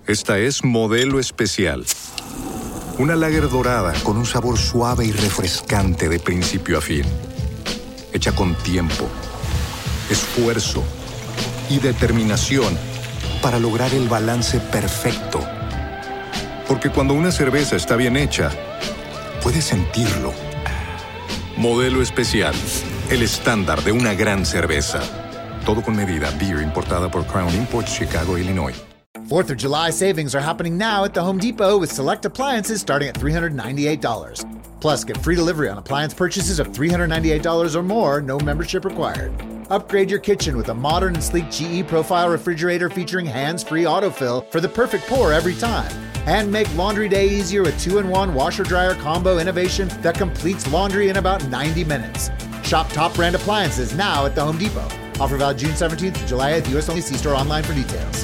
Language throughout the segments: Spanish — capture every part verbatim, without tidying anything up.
Esta es Modelo Especial. Una lager dorada con un sabor suave y refrescante de principio a fin. Hecha con tiempo, esfuerzo y determinación para lograr el balance perfecto. Porque cuando una cerveza está bien hecha, puedes sentirlo. Modelo Especial, el estándar de una gran cerveza. Todo con medida. Beer importada por Crown Imports, Chicago, Illinois. fourth of July savings are happening now at the Home Depot with select appliances starting at three hundred ninety-eight dollars. Plus, get free delivery on appliance purchases of three hundred ninety-eight dollars or more, no membership required. Upgrade your kitchen with a modern and sleek G E Profile refrigerator featuring hands-free autofill for the perfect pour every time. And make laundry day easier with two in one washer-dryer combo innovation that completes laundry in about ninety minutes. Shop top brand appliances now at the Home Depot. Offer valid June seventeenth to July eighth, U S only. See store online for details.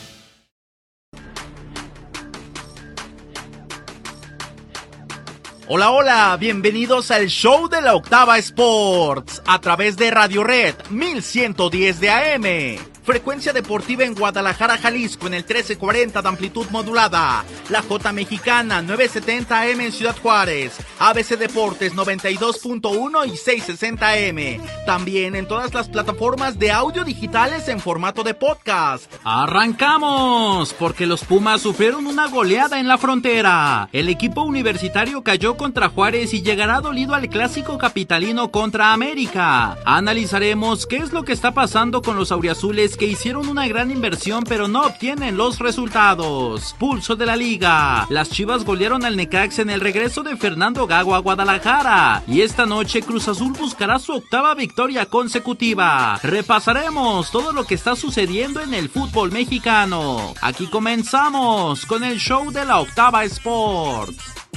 Hola, hola, bienvenidos al show de la Octava Sports a través de Radio Red mil ciento diez de A M. Frecuencia deportiva en Guadalajara, Jalisco en el trece cuarenta de amplitud modulada. La J Mexicana nueve setenta A M en Ciudad Juárez. A B C Deportes noventa y dos punto uno y seiscientos sesenta A M. También en todas las plataformas de audio digitales en formato de podcast. ¡Arrancamos! Porque los Pumas sufrieron una goleada en la frontera. El equipo universitario cayó contra Juárez y llegará dolido al clásico capitalino contra América. Analizaremos qué es lo que está pasando con los auriazules que hicieron una gran inversión pero no obtienen los resultados. Pulso de la liga. Las Chivas golearon al Necaxa en el regreso de Fernando Gago a Guadalajara. Y esta noche Cruz Azul buscará su octava victoria consecutiva. Repasaremos todo lo que está sucediendo en el fútbol mexicano. Aquí comenzamos con el show de la Octava Sports.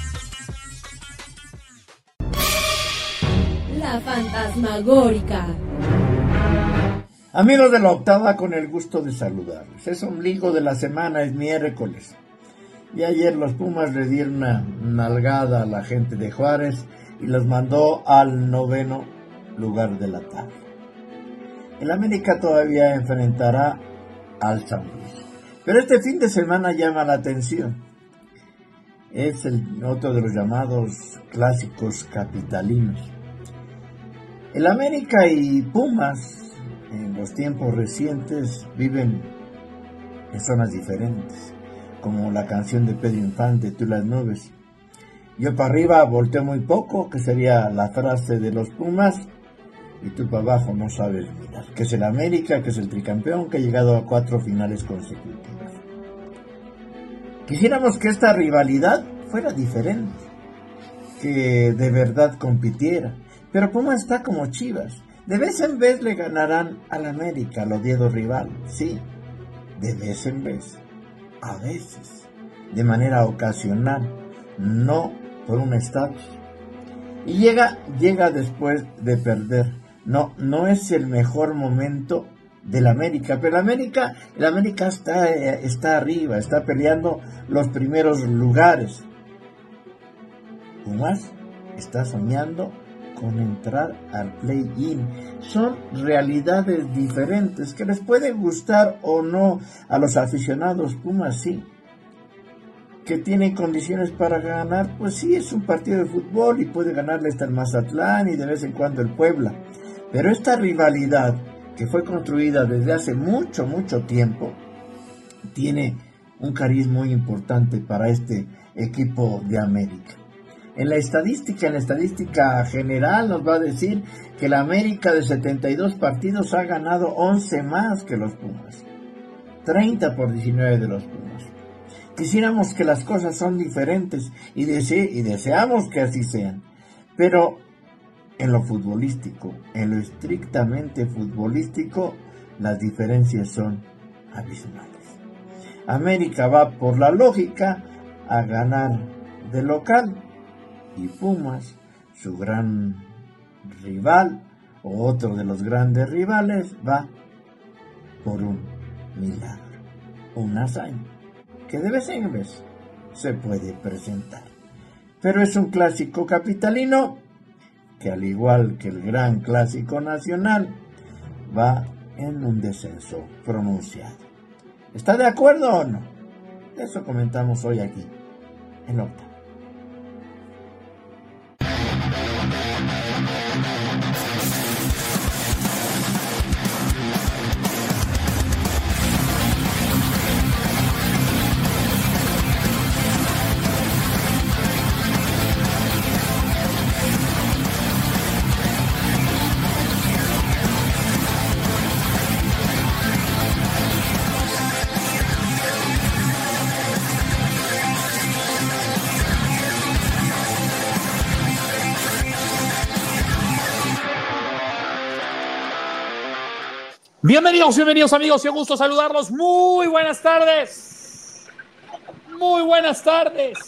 La fantasmagórica. Amigos de la Octava, con el gusto de saludarles. Es ombligo de la semana, es miércoles. Y ayer los Pumas le dieron una nalgada a la gente de Juárez y los mandó al noveno lugar de la tabla. El América todavía enfrentará al San Luis. Pero este fin de semana llama la atención. Es el otro de los llamados clásicos capitalinos. El América y Pumas en los tiempos recientes viven en zonas diferentes, como la canción de Pedro Infante, Tú las nubes. Yo para arriba volteo muy poco, que sería la frase de los Pumas, y tú para abajo no sabes mirar, que es el América, que es el tricampeón, que ha llegado a cuatro finales consecutivas. Quisiéramos que esta rivalidad fuera diferente, que de verdad compitiera, pero Pumas está como Chivas. De vez en vez le ganarán al América, al odiado rival, sí, de vez en vez, a veces, de manera ocasional, no por un estatus. Y llega, llega después de perder. No, no es el mejor momento del América, pero el América, el América está, está arriba, está peleando los primeros lugares. Pumas está soñando con entrar al play-in. Son realidades diferentes que les puede gustar o no a los aficionados. Pumas sí, que tienen condiciones para ganar, pues sí, es un partido de fútbol y puede ganarle hasta el Mazatlán y de vez en cuando el Puebla. Pero esta rivalidad que fue construida desde hace mucho, mucho tiempo, tiene un cariz muy importante para este equipo de América. En la estadística, en la estadística general nos va a decir que la América de setenta y dos partidos ha ganado once más que los Pumas. treinta por diecinueve de los Pumas. Quisiéramos que las cosas son diferentes y, dese- y deseamos que así sean. Pero en lo futbolístico, en lo estrictamente futbolístico, las diferencias son abismales. América va por la lógica a ganar de local. Y Pumas, su gran rival, o otro de los grandes rivales, va por un milagro, una hazaña, que de vez en vez se puede presentar. Pero es un clásico capitalino, que al igual que el gran clásico nacional, va en un descenso pronunciado. ¿Está de acuerdo o no? Eso comentamos hoy aquí, en Octa. Bienvenidos, bienvenidos amigos, qué gusto saludarlos. Muy buenas tardes. Muy buenas tardes.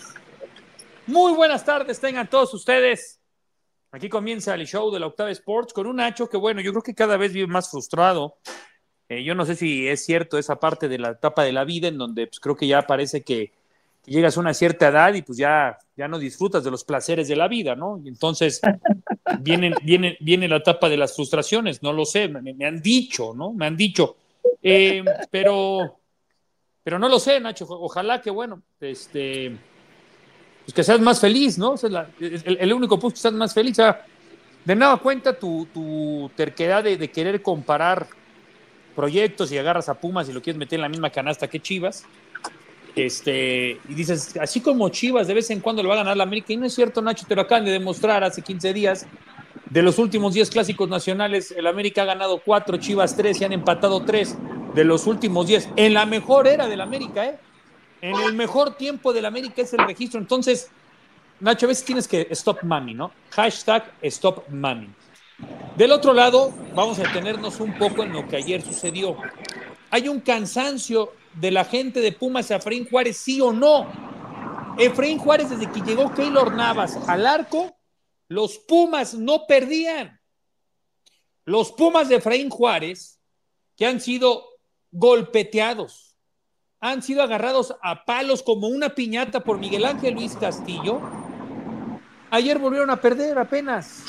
Muy buenas tardes tengan todos ustedes. Aquí comienza el show de la Octava Sports con un Nacho que, bueno, yo creo que cada vez vive más frustrado. Eh, yo no sé si es cierto esa parte de la etapa de la vida en donde pues, creo que ya parece que, que llegas a una cierta edad y pues ya, ya no disfrutas de los placeres de la vida, ¿no? Y entonces viene, viene, viene la etapa de las frustraciones, no lo sé, me, me han dicho, ¿no? Me han dicho. Eh, pero, pero no lo sé, Nacho, ojalá que, bueno, este, pues que seas más feliz, ¿no? O sea, la, el, el único punto es que seas más feliz. O sea, de nada cuenta tu, tu terquedad de, de querer comparar proyectos y agarras a Pumas y lo quieres meter en la misma canasta que Chivas. Este, y dices, así como Chivas de vez en cuando le va a ganar la América, y no es cierto, Nacho, te lo acaban de demostrar hace quince días. De los últimos diez clásicos nacionales, el América ha ganado cuatro, Chivas tres y han empatado tres de los últimos diez. En la mejor era del América, ¿eh? En el mejor tiempo del América es el registro. Entonces, Nacho, a veces tienes que stop mami, ¿no? Hashtag stop mami. Del otro lado, vamos a detenernos un poco en lo que ayer sucedió. Hay un cansancio de la gente de Pumas a Efraín Juárez, ¿sí o no? Efraín Juárez, desde que llegó Keylor Navas al arco, los Pumas no perdían. Los Pumas de Efraín Juárez, que han sido golpeteados, han sido agarrados a palos como una piñata por Miguel Ángel Luis Castillo, ayer volvieron a perder apenas.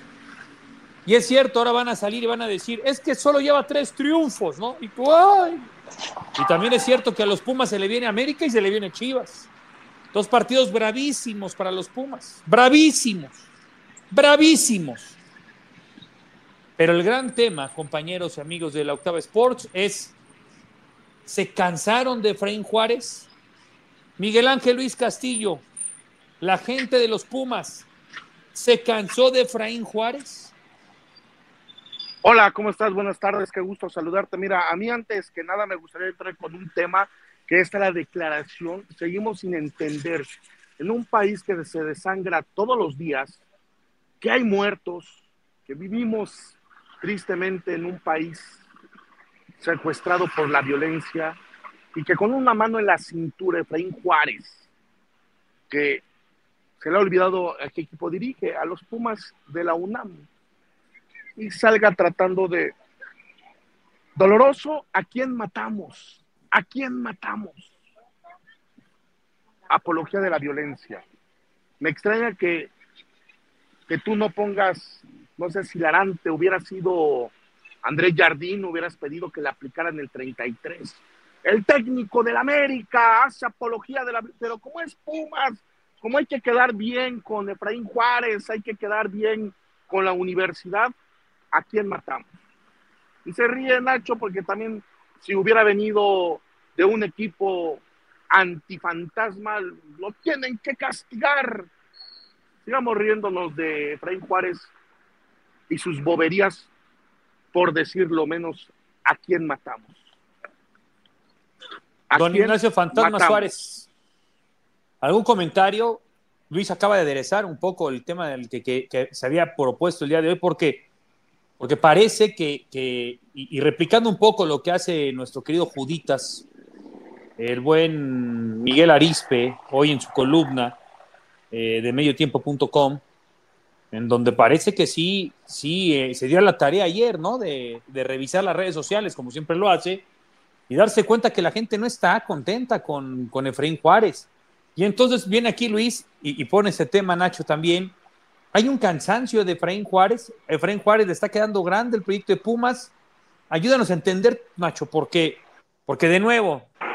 Y es cierto, ahora van a salir y van a decir, es que solo lleva tres triunfos, ¿no? Y tú, ¡ay! Y también es cierto que a los Pumas se le viene América y se le viene Chivas. Dos partidos bravísimos para los Pumas. Bravísimos. Bravísimos. Pero el gran tema, compañeros y amigos de la Octava Sports, es, ¿se cansaron de Efraín Juárez? Miguel Ángel Luis Castillo, la gente de los Pumas, ¿se cansó de Efraín Juárez? Hola, ¿cómo estás? Buenas tardes, qué gusto saludarte. Mira, a mí antes que nada me gustaría entrar con un tema que es la declaración. Seguimos sin entender, en un país que se desangra todos los días, que hay muertos, que vivimos tristemente en un país secuestrado por la violencia y que con una mano en la cintura, Efraín Juárez, que se le ha olvidado a qué equipo dirige, a los Pumas de la UNAM, y salga tratando de doloroso, ¿a quién matamos? ¿A quién matamos? Apología de la violencia. Me extraña que, que tú no pongas, no sé si Larante hubiera sido Andrés Jardín, hubieras pedido que le aplicaran el treinta y tres. El técnico del América hace apología de la violencia, pero como es Pumas, como hay que quedar bien con Efraín Juárez, hay que quedar bien con la universidad, ¿a quién matamos? Y se ríe Nacho porque también si hubiera venido de un equipo antifantasma, lo tienen que castigar. Sigamos riéndonos de Efraín Juárez y sus boberías, por decirlo menos, ¿a quién matamos? ¿A Don Ignacio Fantasma matamos? Suárez, ¿algún comentario? Luis acaba de aderezar un poco el tema del que, que, que se había propuesto el día de hoy, porque Porque parece que, que y, y replicando un poco lo que hace nuestro querido Juditas, el buen Miguel Arizpe, hoy en su columna eh, de mediotiempo punto com, en donde parece que sí, sí eh, se dio la tarea ayer, ¿no? De, de revisar las redes sociales, como siempre lo hace, y darse cuenta que la gente no está contenta con, con Efraín Juárez. Y entonces viene aquí Luis y, y pone ese tema, Nacho, también. Hay un cansancio de Efraín Juárez. Efraín Juárez le está quedando grande el proyecto de Pumas. Ayúdanos a entender, Nacho, ¿por qué? Porque de nuevo,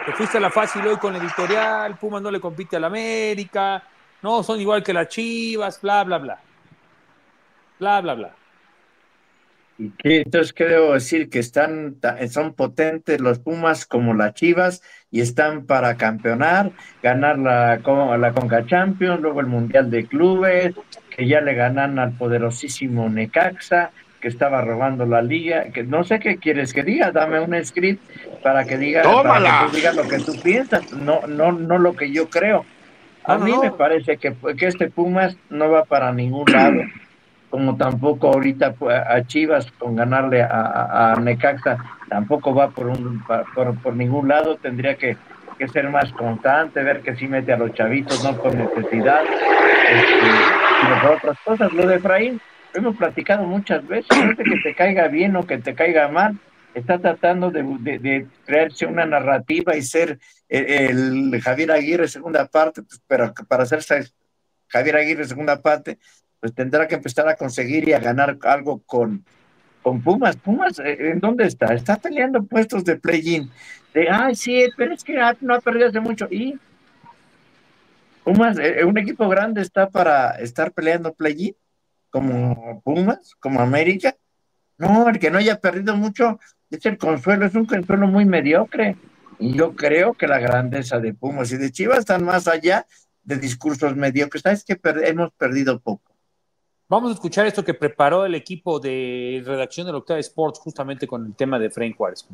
te fuiste a la fácil hoy con la editorial, Pumas no le compite al América, no, son igual que las Chivas, bla, bla, bla. Bla, bla, bla. ¿Y qué? Entonces, ¿qué debo decir? Que están, son potentes los Pumas como las Chivas y están para campeonar, ganar la, la Conca Champions, luego el Mundial de Clubes, que ya le ganan al poderosísimo Necaxa, que estaba robando la liga, que no sé qué quieres que diga, dame un script para que diga, para que tú digas lo que tú piensas, no, no, no lo que yo creo. A no, no, mí no. me parece que, que este Pumas no va para ningún lado, como tampoco ahorita a Chivas con ganarle a, a, a Necaxa, tampoco va por, un, por, por ningún lado, tendría que, que ser más constante, ver que sí mete a los chavitos, no por necesidad, este, sino por otras cosas. Lo de Efraín, lo hemos platicado muchas veces, no es de que te caiga bien o que te caiga mal, está tratando de, de, de crearse una narrativa y ser el, el Javier Aguirre segunda parte, pues, pero para hacerse Javier Aguirre segunda parte, pues tendrá que empezar a conseguir y a ganar algo con, con Pumas. Pumas, ¿en dónde está? Está peleando puestos de play-in. De, ay, sí, pero es que no ha perdido hace mucho. Y Pumas, eh, un equipo grande está para estar peleando play-in, como Pumas, como América. No, el que no haya perdido mucho es el Consuelo, es un Consuelo muy mediocre. Y yo creo que la grandeza de Pumas y de Chivas están más allá de discursos mediocres. ¿Sabes que per- hemos perdido poco? Vamos a escuchar esto que preparó el equipo de redacción del Octava Sports justamente con el tema de Efraín Juárez.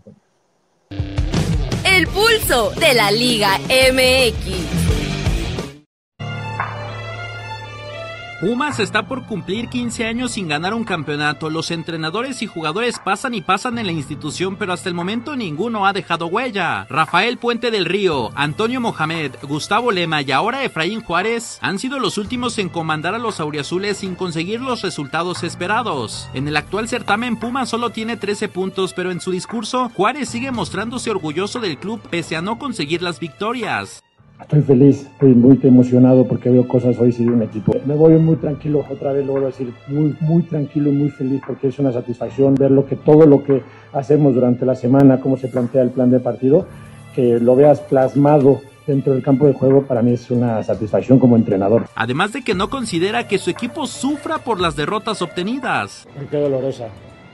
El pulso de la Liga M X. Pumas está por cumplir quince años sin ganar un campeonato. Los entrenadores y jugadores pasan y pasan en la institución, pero hasta el momento ninguno ha dejado huella. Rafael Puente del Río, Antonio Mohamed, Gustavo Lema y ahora Efraín Juárez han sido los últimos en comandar a los auriazules sin conseguir los resultados esperados. En el actual certamen, Pumas solo tiene trece puntos, pero en su discurso, Juárez sigue mostrándose orgulloso del club pese a no conseguir las victorias. Estoy feliz, estoy muy emocionado porque veo cosas hoy sí de un equipo. Me voy muy tranquilo, otra vez lo vuelvo a decir, muy, muy tranquilo y muy feliz porque es una satisfacción ver lo que, todo lo que hacemos durante la semana, cómo se plantea el plan de partido, que lo veas plasmado dentro del campo de juego, para mí es una satisfacción como entrenador. Además de que no considera que su equipo sufra por las derrotas obtenidas. ¿Por qué dolorosa?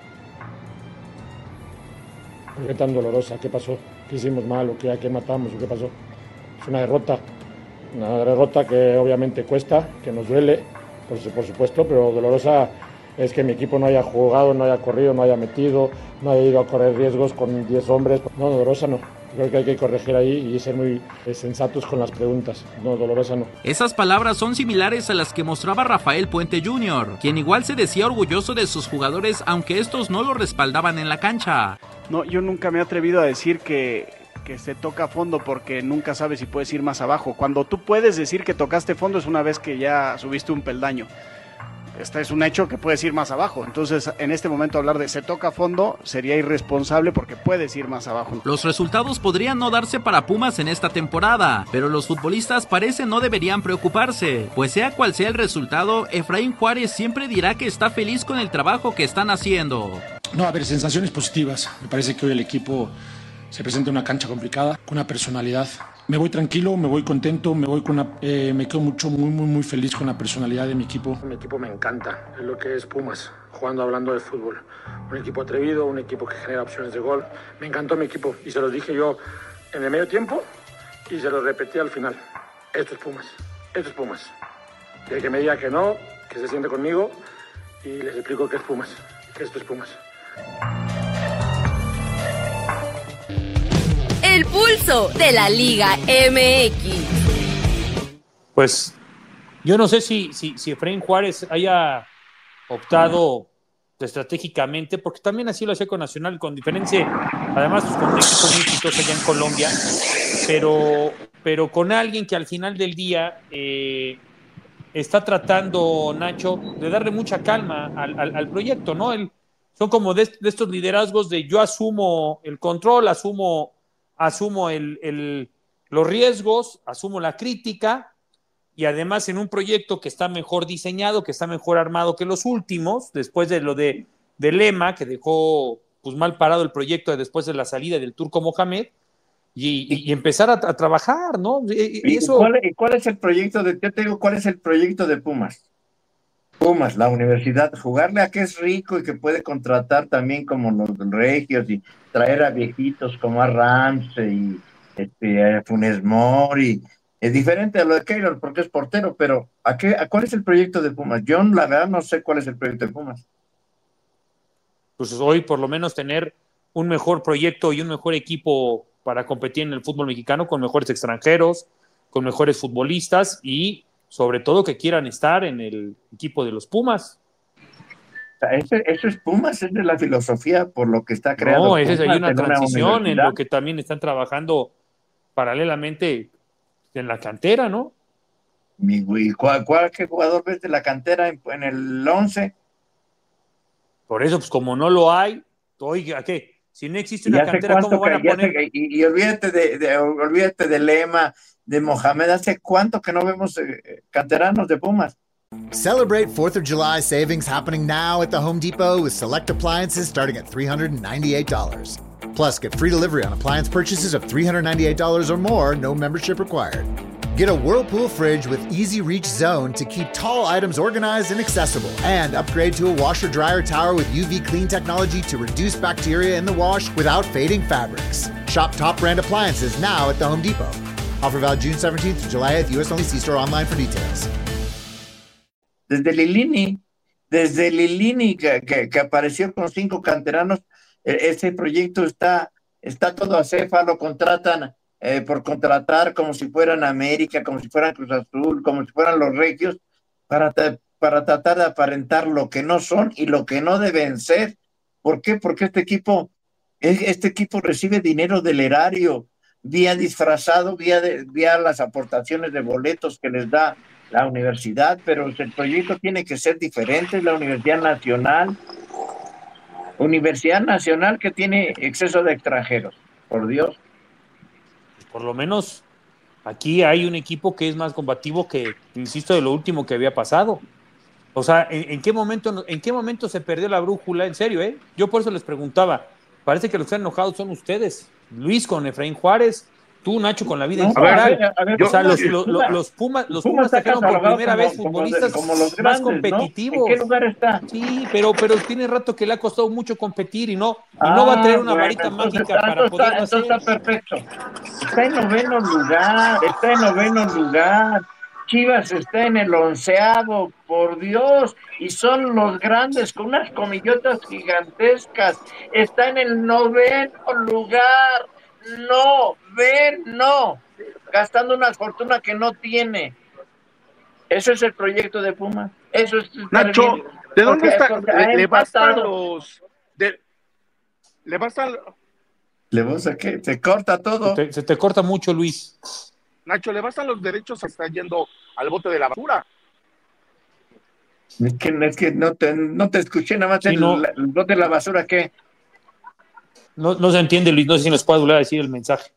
¿Por qué tan dolorosa? ¿Qué pasó? ¿Qué hicimos mal o qué, a qué matamos o qué pasó? Es una derrota, una derrota que obviamente cuesta, que nos duele, por, por supuesto, pero dolorosa es que mi equipo no haya jugado, no haya corrido, no haya metido, no haya ido a correr riesgos con diez hombres. No, dolorosa no. Creo que hay que corregir ahí y ser muy sensatos con las preguntas. No, dolorosa no. Esas palabras son similares a las que mostraba Rafael Puente junior, quien igual se decía orgulloso de sus jugadores, aunque estos no lo respaldaban en la cancha. No, yo nunca me he atrevido a decir que... que se toca a fondo porque nunca sabes si puedes ir más abajo. Cuando tú puedes decir que tocaste fondo es una vez que ya subiste un peldaño. Este es un hecho que puedes ir más abajo. Entonces, en este momento hablar de se toca a fondo sería irresponsable porque puedes ir más abajo. Los resultados podrían no darse para Pumas en esta temporada, pero los futbolistas parece no deberían preocuparse, pues sea cual sea el resultado, Efraín Juárez siempre dirá que está feliz con el trabajo que están haciendo. No, a ver, sensaciones positivas. Me parece que hoy el equipo se presenta una cancha complicada, con una personalidad. Me voy tranquilo, me voy contento, me voy con una, eh, me quedo mucho, muy, muy, muy feliz con la personalidad de mi equipo. Mi equipo me encanta, es lo que es Pumas, jugando, hablando de fútbol. Un equipo atrevido, un equipo que genera opciones de gol. Me encantó mi equipo y se los dije yo en el medio tiempo y se los repetí al final. Esto es Pumas, esto es Pumas. Y el que me diga que no, que se siente conmigo y les explico que es Pumas, que esto es Pumas. El pulso de la Liga M X. Pues yo no sé si, si, si Efraín Juárez haya optado estratégicamente, porque también así lo hacía con Nacional, con diferencia, además pues, con un equipo muy exitoso allá en Colombia, pero, pero con alguien que al final del día eh, está tratando, Nacho, de darle mucha calma al, al, al proyecto, ¿no? El, son como de, de estos liderazgos de yo asumo el control, asumo asumo el, el, los riesgos, asumo la crítica y además en un proyecto que está mejor diseñado, que está mejor armado que los últimos, después de lo de, de Lema, que dejó pues, mal parado el proyecto después de la salida del Turco Mohamed, y, y, y empezar a, a trabajar, ¿no? Y, y eso... ¿Cuál, ¿Y cuál es el proyecto de, yo te digo, cuál es el proyecto de Pumas? Pumas, la universidad, jugarle a que es rico y que puede contratar también como los regios y traer a viejitos como a Ramsey y este, a Funes Mori. Es diferente a lo de Keylor porque es portero, pero ¿a qué, a ¿cuál es el proyecto de Pumas? Yo la verdad no sé cuál es el proyecto de Pumas. Pues hoy por lo menos tener un mejor proyecto y un mejor equipo para competir en el fútbol mexicano con mejores extranjeros, con mejores futbolistas y sobre todo que quieran estar en el equipo de los Pumas. Eso, eso es Pumas, es de la filosofía por lo que está creado. No, esa es Pumas hay una en transición una en lo que también están trabajando paralelamente en la cantera, ¿no? ¿Y cuál, cuál qué jugador ves de la cantera en, en el once? Por eso, pues como no lo hay, oiga, ¿qué? Si no existe una cantera, ¿cómo van a poner? Se, y, y olvídate de, de, olvídate de Lema, de Mohamed, ¿hace cuánto que no vemos eh, canteranos de Pumas? Celebrate fourth of July savings happening now at the Home Depot with select appliances starting at three hundred ninety-eight dollars. Plus, get free delivery on appliance purchases of three hundred ninety-eight dollars or more, no membership required. Get a Whirlpool fridge with easy reach zone to keep tall items organized and accessible. And upgrade to a washer dryer tower with U V clean technology to reduce bacteria in the wash without fading fabrics. Shop top brand appliances now at the Home Depot. Offer valid June seventeenth to July eighth, U S only. See store online for details. Desde Lilini, desde Lilini que, que, que apareció con cinco canteranos, ese proyecto está, está todo acéfalo, contratan eh, por contratar como si fueran América, como si fueran Cruz Azul, como si fueran los Regios, para, para tratar de aparentar lo que no son y lo que no deben ser. ¿Por qué? Porque este equipo, este equipo recibe dinero del erario, vía disfrazado, vía, de, vía las aportaciones de boletos que les da la universidad, pero el proyecto tiene que ser diferente. Es la Universidad Nacional, Universidad Nacional que tiene exceso de extranjeros, por Dios. Por lo menos aquí hay un equipo que es más combativo que, insisto, de lo último que había pasado. O sea, ¿en, en qué momento, en qué momento se perdió la brújula? En serio, ¿eh? Yo por eso les preguntaba. Parece que los que están enojados son ustedes. Luis con Efraín Juárez, tú, Nacho, con la vida en general. O sea, los, los, los, los Pumas, los Pumas sacaron por primera como, vez futbolistas como de, como grandes, más competitivos. ¿no? ¿En qué lugar está? Sí, pero, pero tiene rato que le ha costado mucho competir y no, y ah, no va a traer una bueno, varita entonces, mágica entonces, para poder está, hacer. Está perfecto. Está en noveno lugar, está en noveno lugar. Chivas está en el onceavo, por Dios, y son los grandes con unas comillotas gigantescas. Está en el noveno lugar. No, ven, no, gastando una fortuna que no tiene. Eso es el proyecto de Puma. Eso es. Nacho, bien. ¿De dónde está? Le, le bastan los. De, le bastan. ¿Le basta qué? Se corta todo. Se te, se te corta mucho, Luis. Nacho, le bastan los derechos, está yendo al bote de la basura. Es que, es que no, te, no te escuché nada más. Sí, el, no. el bote de la basura, ¿qué? No, no se entiende, Luis, no sé si nos puede volver a decir el mensaje.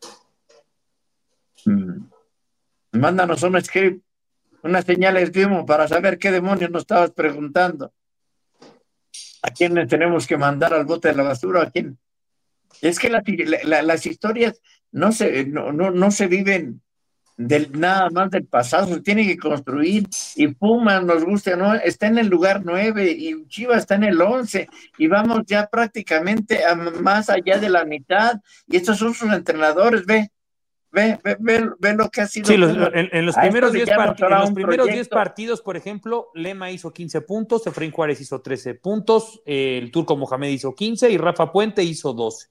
Hmm. Mándanos un script, unas señales Vimo para saber qué demonios nos estabas preguntando. ¿A quién le tenemos que mandar al bote de la basura? ¿A quién? Es que la, la, las historias no se, no, no, no se viven del, nada más del pasado, se tiene que construir, y Pumas, nos gusta, ¿no? Está en el lugar nueve y Chivas está en el once y vamos ya prácticamente a más allá de la mitad, y estos son sus entrenadores, ve, ve, ve, ve, ve lo que ha sido. Sí, los, en, en los primeros diez part part partidos, por ejemplo, Lema hizo quince puntos, Efraín Juárez hizo trece puntos, eh, el Turco Mohamed hizo quince y Rafa Puente hizo doce.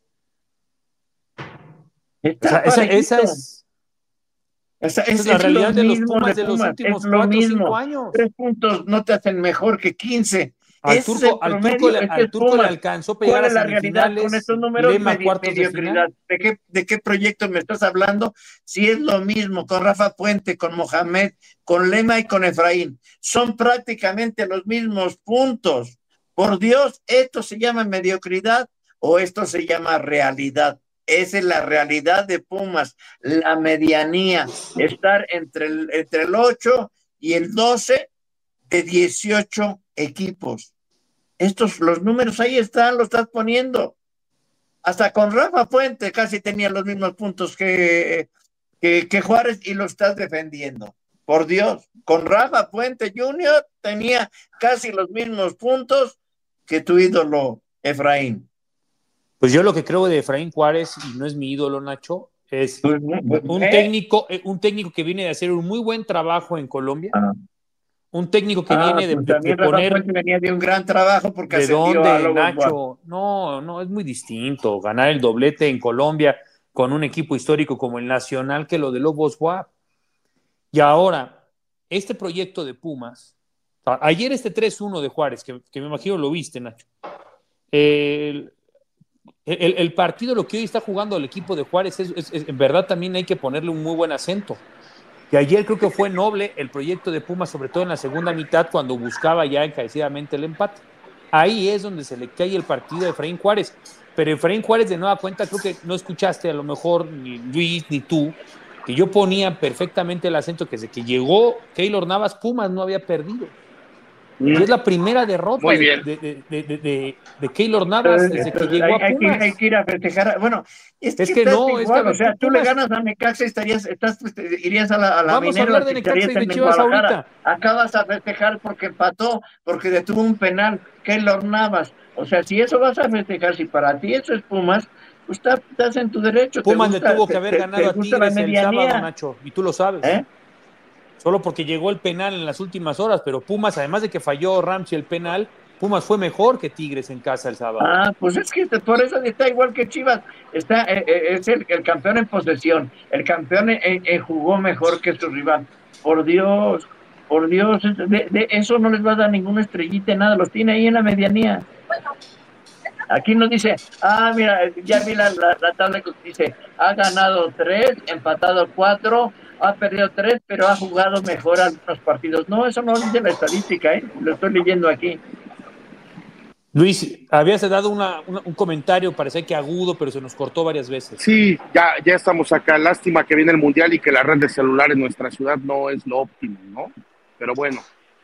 O sea, esa, esa es Esa es, es la es realidad de los Pumas de, de los últimos cuatro o cinco años. Tres puntos no te hacen mejor que quince. Al Turco, al Turco, le, al turco le alcanzó a pegar a semifinales. Con estos números Lema, de mediocridad. De, ¿De, qué, ¿De qué proyecto me estás hablando? Si es lo mismo con Rafa Puente, con Mohamed, con Lema y con Efraín. Son prácticamente los mismos puntos. Por Dios, ¿esto se llama mediocridad o esto se llama realidad? Esa es la realidad de Pumas, la medianía, estar entre el, entre el ocho y el doce de dieciocho equipos. Estos, los números ahí están, los estás poniendo. hasta con Rafa Puente casi tenía los mismos puntos que, que, que Juárez y lo estás defendiendo. Por Dios, con Rafa Puente junior tenía casi los mismos puntos que tu ídolo Efraín. Pues yo lo que creo de Efraín Juárez, y no es mi ídolo, Nacho, es un técnico, un técnico que viene de hacer un muy buen trabajo en Colombia. Ah. Un técnico que ah, viene de, pues de, también de poner... Rafa Puente venía de un gran trabajo porque ¿De dónde, a Nacho? No, no, es muy distinto ganar el doblete en Colombia con un equipo histórico como el Nacional que lo de Lobos W A P. Y ahora, este proyecto de Pumas, ayer este tres uno de Juárez, que, que me imagino lo viste, Nacho, el, el, el partido, lo que hoy está jugando el equipo de Juárez, es, es, es, en verdad también hay que ponerle un muy buen acento. Y ayer creo que fue noble el proyecto de Pumas, sobre todo en la segunda mitad, cuando buscaba ya encarecidamente el empate. Ahí es donde se le cae el partido a Efraín Juárez. Pero Efraín Juárez, de nueva cuenta, creo que no escuchaste a lo mejor ni Luis ni tú, que yo ponía perfectamente el acento que desde que llegó Keylor Navas, Pumas no había perdido. Y es la primera derrota de, de, de, de, de, de Keylor Navas desde que llegó a Pumas. Hay, hay que ir a festejar. Bueno, es, es que, que no, igual, es que, o sea, tú Pumas, le ganas a Necaxa y estarías, estás, irías a la, a la vamos Minerva, a hablar de Necaxa y de Chivas ahorita. Acá vas a festejar porque empató, porque detuvo un penal Keylor Navas. O sea, si eso vas a festejar, si para ti eso es Pumas, pues estás, estás en tu derecho. Pumas gusta, le tuvo que te, haber te, ganado te a Tigres el sábado, Nacho, y tú lo sabes. ¿Eh? Solo porque llegó el penal en las últimas horas, pero Pumas, además de que falló Ramsey el penal, Pumas fue mejor que Tigres en casa el sábado. Ah, pues es que por eso está igual que Chivas, está eh, es el, el campeón en posesión, el campeón eh, eh, jugó mejor que su rival. Por Dios, por Dios, de, de eso no les va a dar ninguna estrellita, nada, los tiene ahí en la medianía. Aquí nos dice, ah, mira, ya vi la, la, la tabla que dice, ha ganado tres, empatado cuatro, ha perdido tres, pero ha jugado mejor algunos partidos. No, eso no dice la estadística, ¿eh? Lo estoy leyendo aquí. Luis, habías dado una, una, un comentario, parece que agudo, pero se nos cortó varias veces. Sí, ya, ya estamos acá. Lástima que viene el Mundial y que la red de celular en nuestra ciudad no es lo óptimo, ¿no? Pero bueno,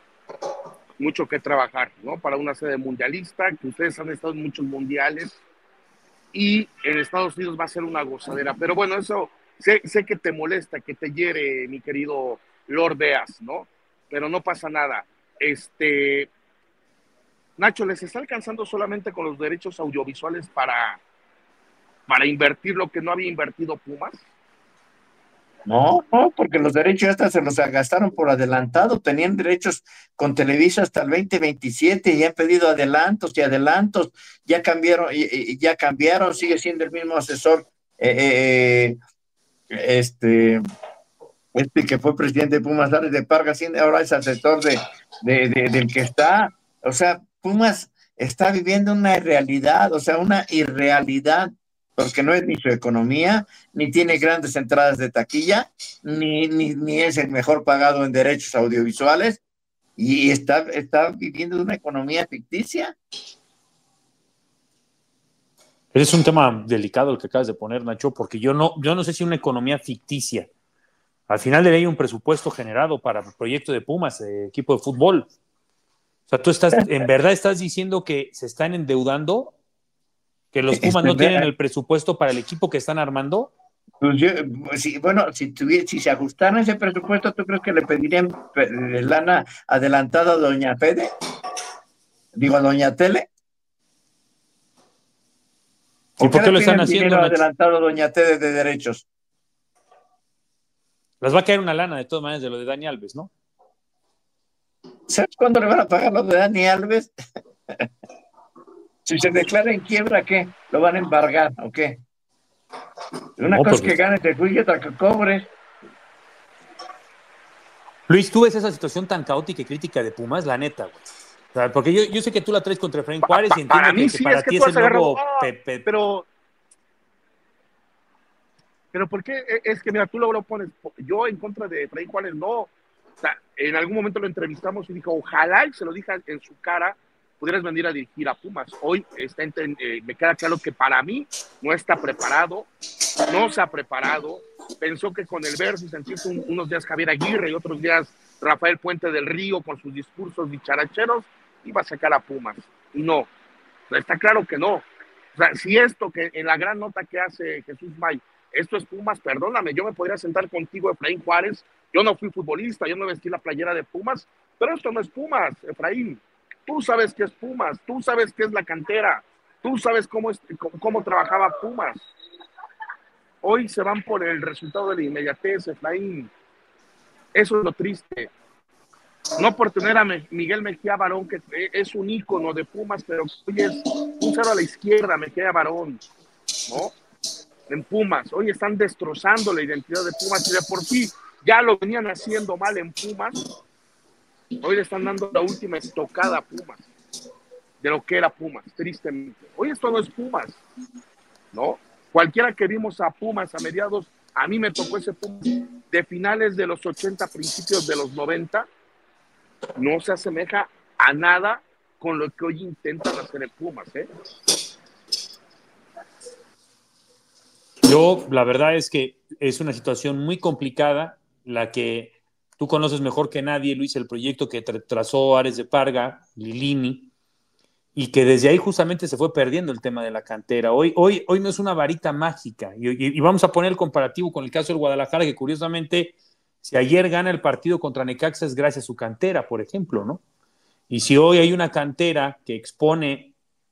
mucho que trabajar, ¿no? Para una sede mundialista, que ustedes han estado en muchos mundiales y en Estados Unidos va a ser una gozadera. Pero bueno, eso sé, sé que te molesta, que te hiere, mi querido Lord Beas, ¿no? Pero no pasa nada. Este... Nacho, ¿les está alcanzando solamente con los derechos audiovisuales para, para invertir lo que no había invertido Pumas? No, no, porque los derechos estos se los gastaron por adelantado, tenían derechos con Televisa hasta el veinte veintisiete y han pedido adelantos y adelantos, ya cambiaron, ya cambiaron, sigue siendo el mismo asesor, eh, este, este que fue presidente de Pumas, Ares de Parga, ahora es asesor de, de, de, del que está, o sea, Pumas está viviendo una irrealidad, o sea, una irrealidad, porque no es ni su economía, ni tiene grandes entradas de taquilla, ni, ni, ni es el mejor pagado en derechos audiovisuales, y está, está viviendo una economía ficticia. Es un tema delicado el que acabas de poner, Nacho, porque yo no, yo no sé si una economía ficticia. Al final de hay un presupuesto generado para el proyecto de Pumas, eh, equipo de fútbol. O sea, tú estás, en verdad estás diciendo que se están endeudando, que los Pumas no tienen el presupuesto para el equipo que están armando. Pues yo, si, bueno, si, tuviera, si se ajustaran ese presupuesto, ¿tú crees que le pedirían lana adelantada a doña Fede? Digo, a doña Tele. ¿Y por qué lo están haciendo? Dinero adelantado a doña Tele de derechos. Les va a caer una lana de todas maneras de lo de Dani Alves, ¿no? ¿Sabes cuándo le van a pagar lo de Dani Alves? Si se declara en quiebra, ¿qué? ¿Lo van a embargar o qué? Una no, cosa porque... que ganes de juicio, otra que cobres. Luis, ¿tú ves esa situación tan caótica y crítica de Pumas? La neta, güey. O sea, porque yo, yo sé que tú la traes contra Efraín Juárez pa, pa, y entiendo para que, sí, que para es que ti es el nuevo... Oh, pe, pe... Pero... Pero ¿por qué? Es que, mira, tú lo pones... Yo en contra de Efraín Juárez, no... O sea, en algún momento lo entrevistamos y dijo, ojalá, y se lo dije en su cara, pudieras venir a dirigir a Pumas. Hoy está en, eh, me queda claro que para mí no está preparado, no se ha preparado. Pensó que con el verso sentirse un, unos días Javier Aguirre y otros días Rafael Puente del Río con sus discursos dicharacheros iba a sacar a Pumas. Y no, está claro que no. O sea, si esto que en la gran nota que hace Jesús May, esto es Pumas, perdóname, yo me podría sentar contigo, Efraín Juárez, yo no fui futbolista, yo no vestí la playera de Pumas, pero esto no es Pumas, Efraín. Tú sabes qué es Pumas, tú sabes qué es la cantera, tú sabes cómo, es, cómo, cómo trabajaba Pumas. Hoy se van por el resultado de la inmediatez, Efraín. Eso es lo triste. No por tener a Miguel Mejía Barón, que es un ícono de Pumas, pero hoy es un cero a la izquierda, Mejía Barón, ¿no? En Pumas. Hoy están destrozando la identidad de Pumas y de por sí ya lo venían haciendo mal en Pumas. Hoy le están dando la última estocada a Pumas de lo que era Pumas, tristemente. Hoy esto no es Pumas, ¿no? Cualquiera que vimos a Pumas a mediados, a mí me tocó ese Pumas de finales de los ochenta, principios de los noventa, no se asemeja a nada con lo que hoy intentan hacer en Pumas, ¿eh? Yo, la verdad es que es una situación muy complicada, la que tú conoces mejor que nadie, Luis, el proyecto que tra- trazó Ares de Parga, Lilini, y que desde ahí justamente se fue perdiendo el tema de la cantera. Hoy, hoy, hoy no es una varita mágica, y, y, y vamos a poner el comparativo con el caso del Guadalajara, que curiosamente, si ayer gana el partido contra Necaxa es gracias a su cantera, por ejemplo, ¿no? Y si hoy hay una cantera que expone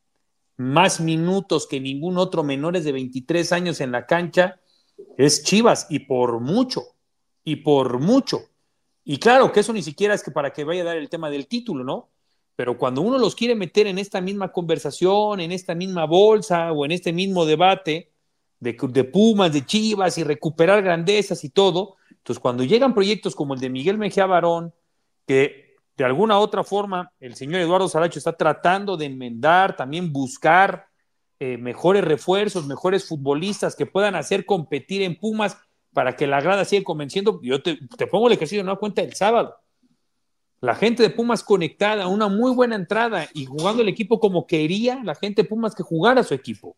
más minutos que ningún otro menores de veintitrés años en la cancha, es Chivas, y por mucho, y por mucho. Y claro que eso ni siquiera es que para que vaya a dar el tema del título, ¿no? Pero cuando uno los quiere meter en esta misma conversación, en esta misma bolsa o en este mismo debate de, de Pumas, de Chivas y recuperar grandezas y todo, entonces cuando llegan proyectos como el de Miguel Mejía Barón, que de alguna u otra forma el señor Eduardo Salacho está tratando de enmendar, también buscar eh, mejores refuerzos, mejores futbolistas que puedan hacer competir en Pumas para que la grada siga convenciendo. Yo te, te pongo el ejercicio de una cuenta el sábado. La gente de Pumas conectada, una muy buena entrada y jugando el equipo como quería la gente de Pumas que jugara su equipo.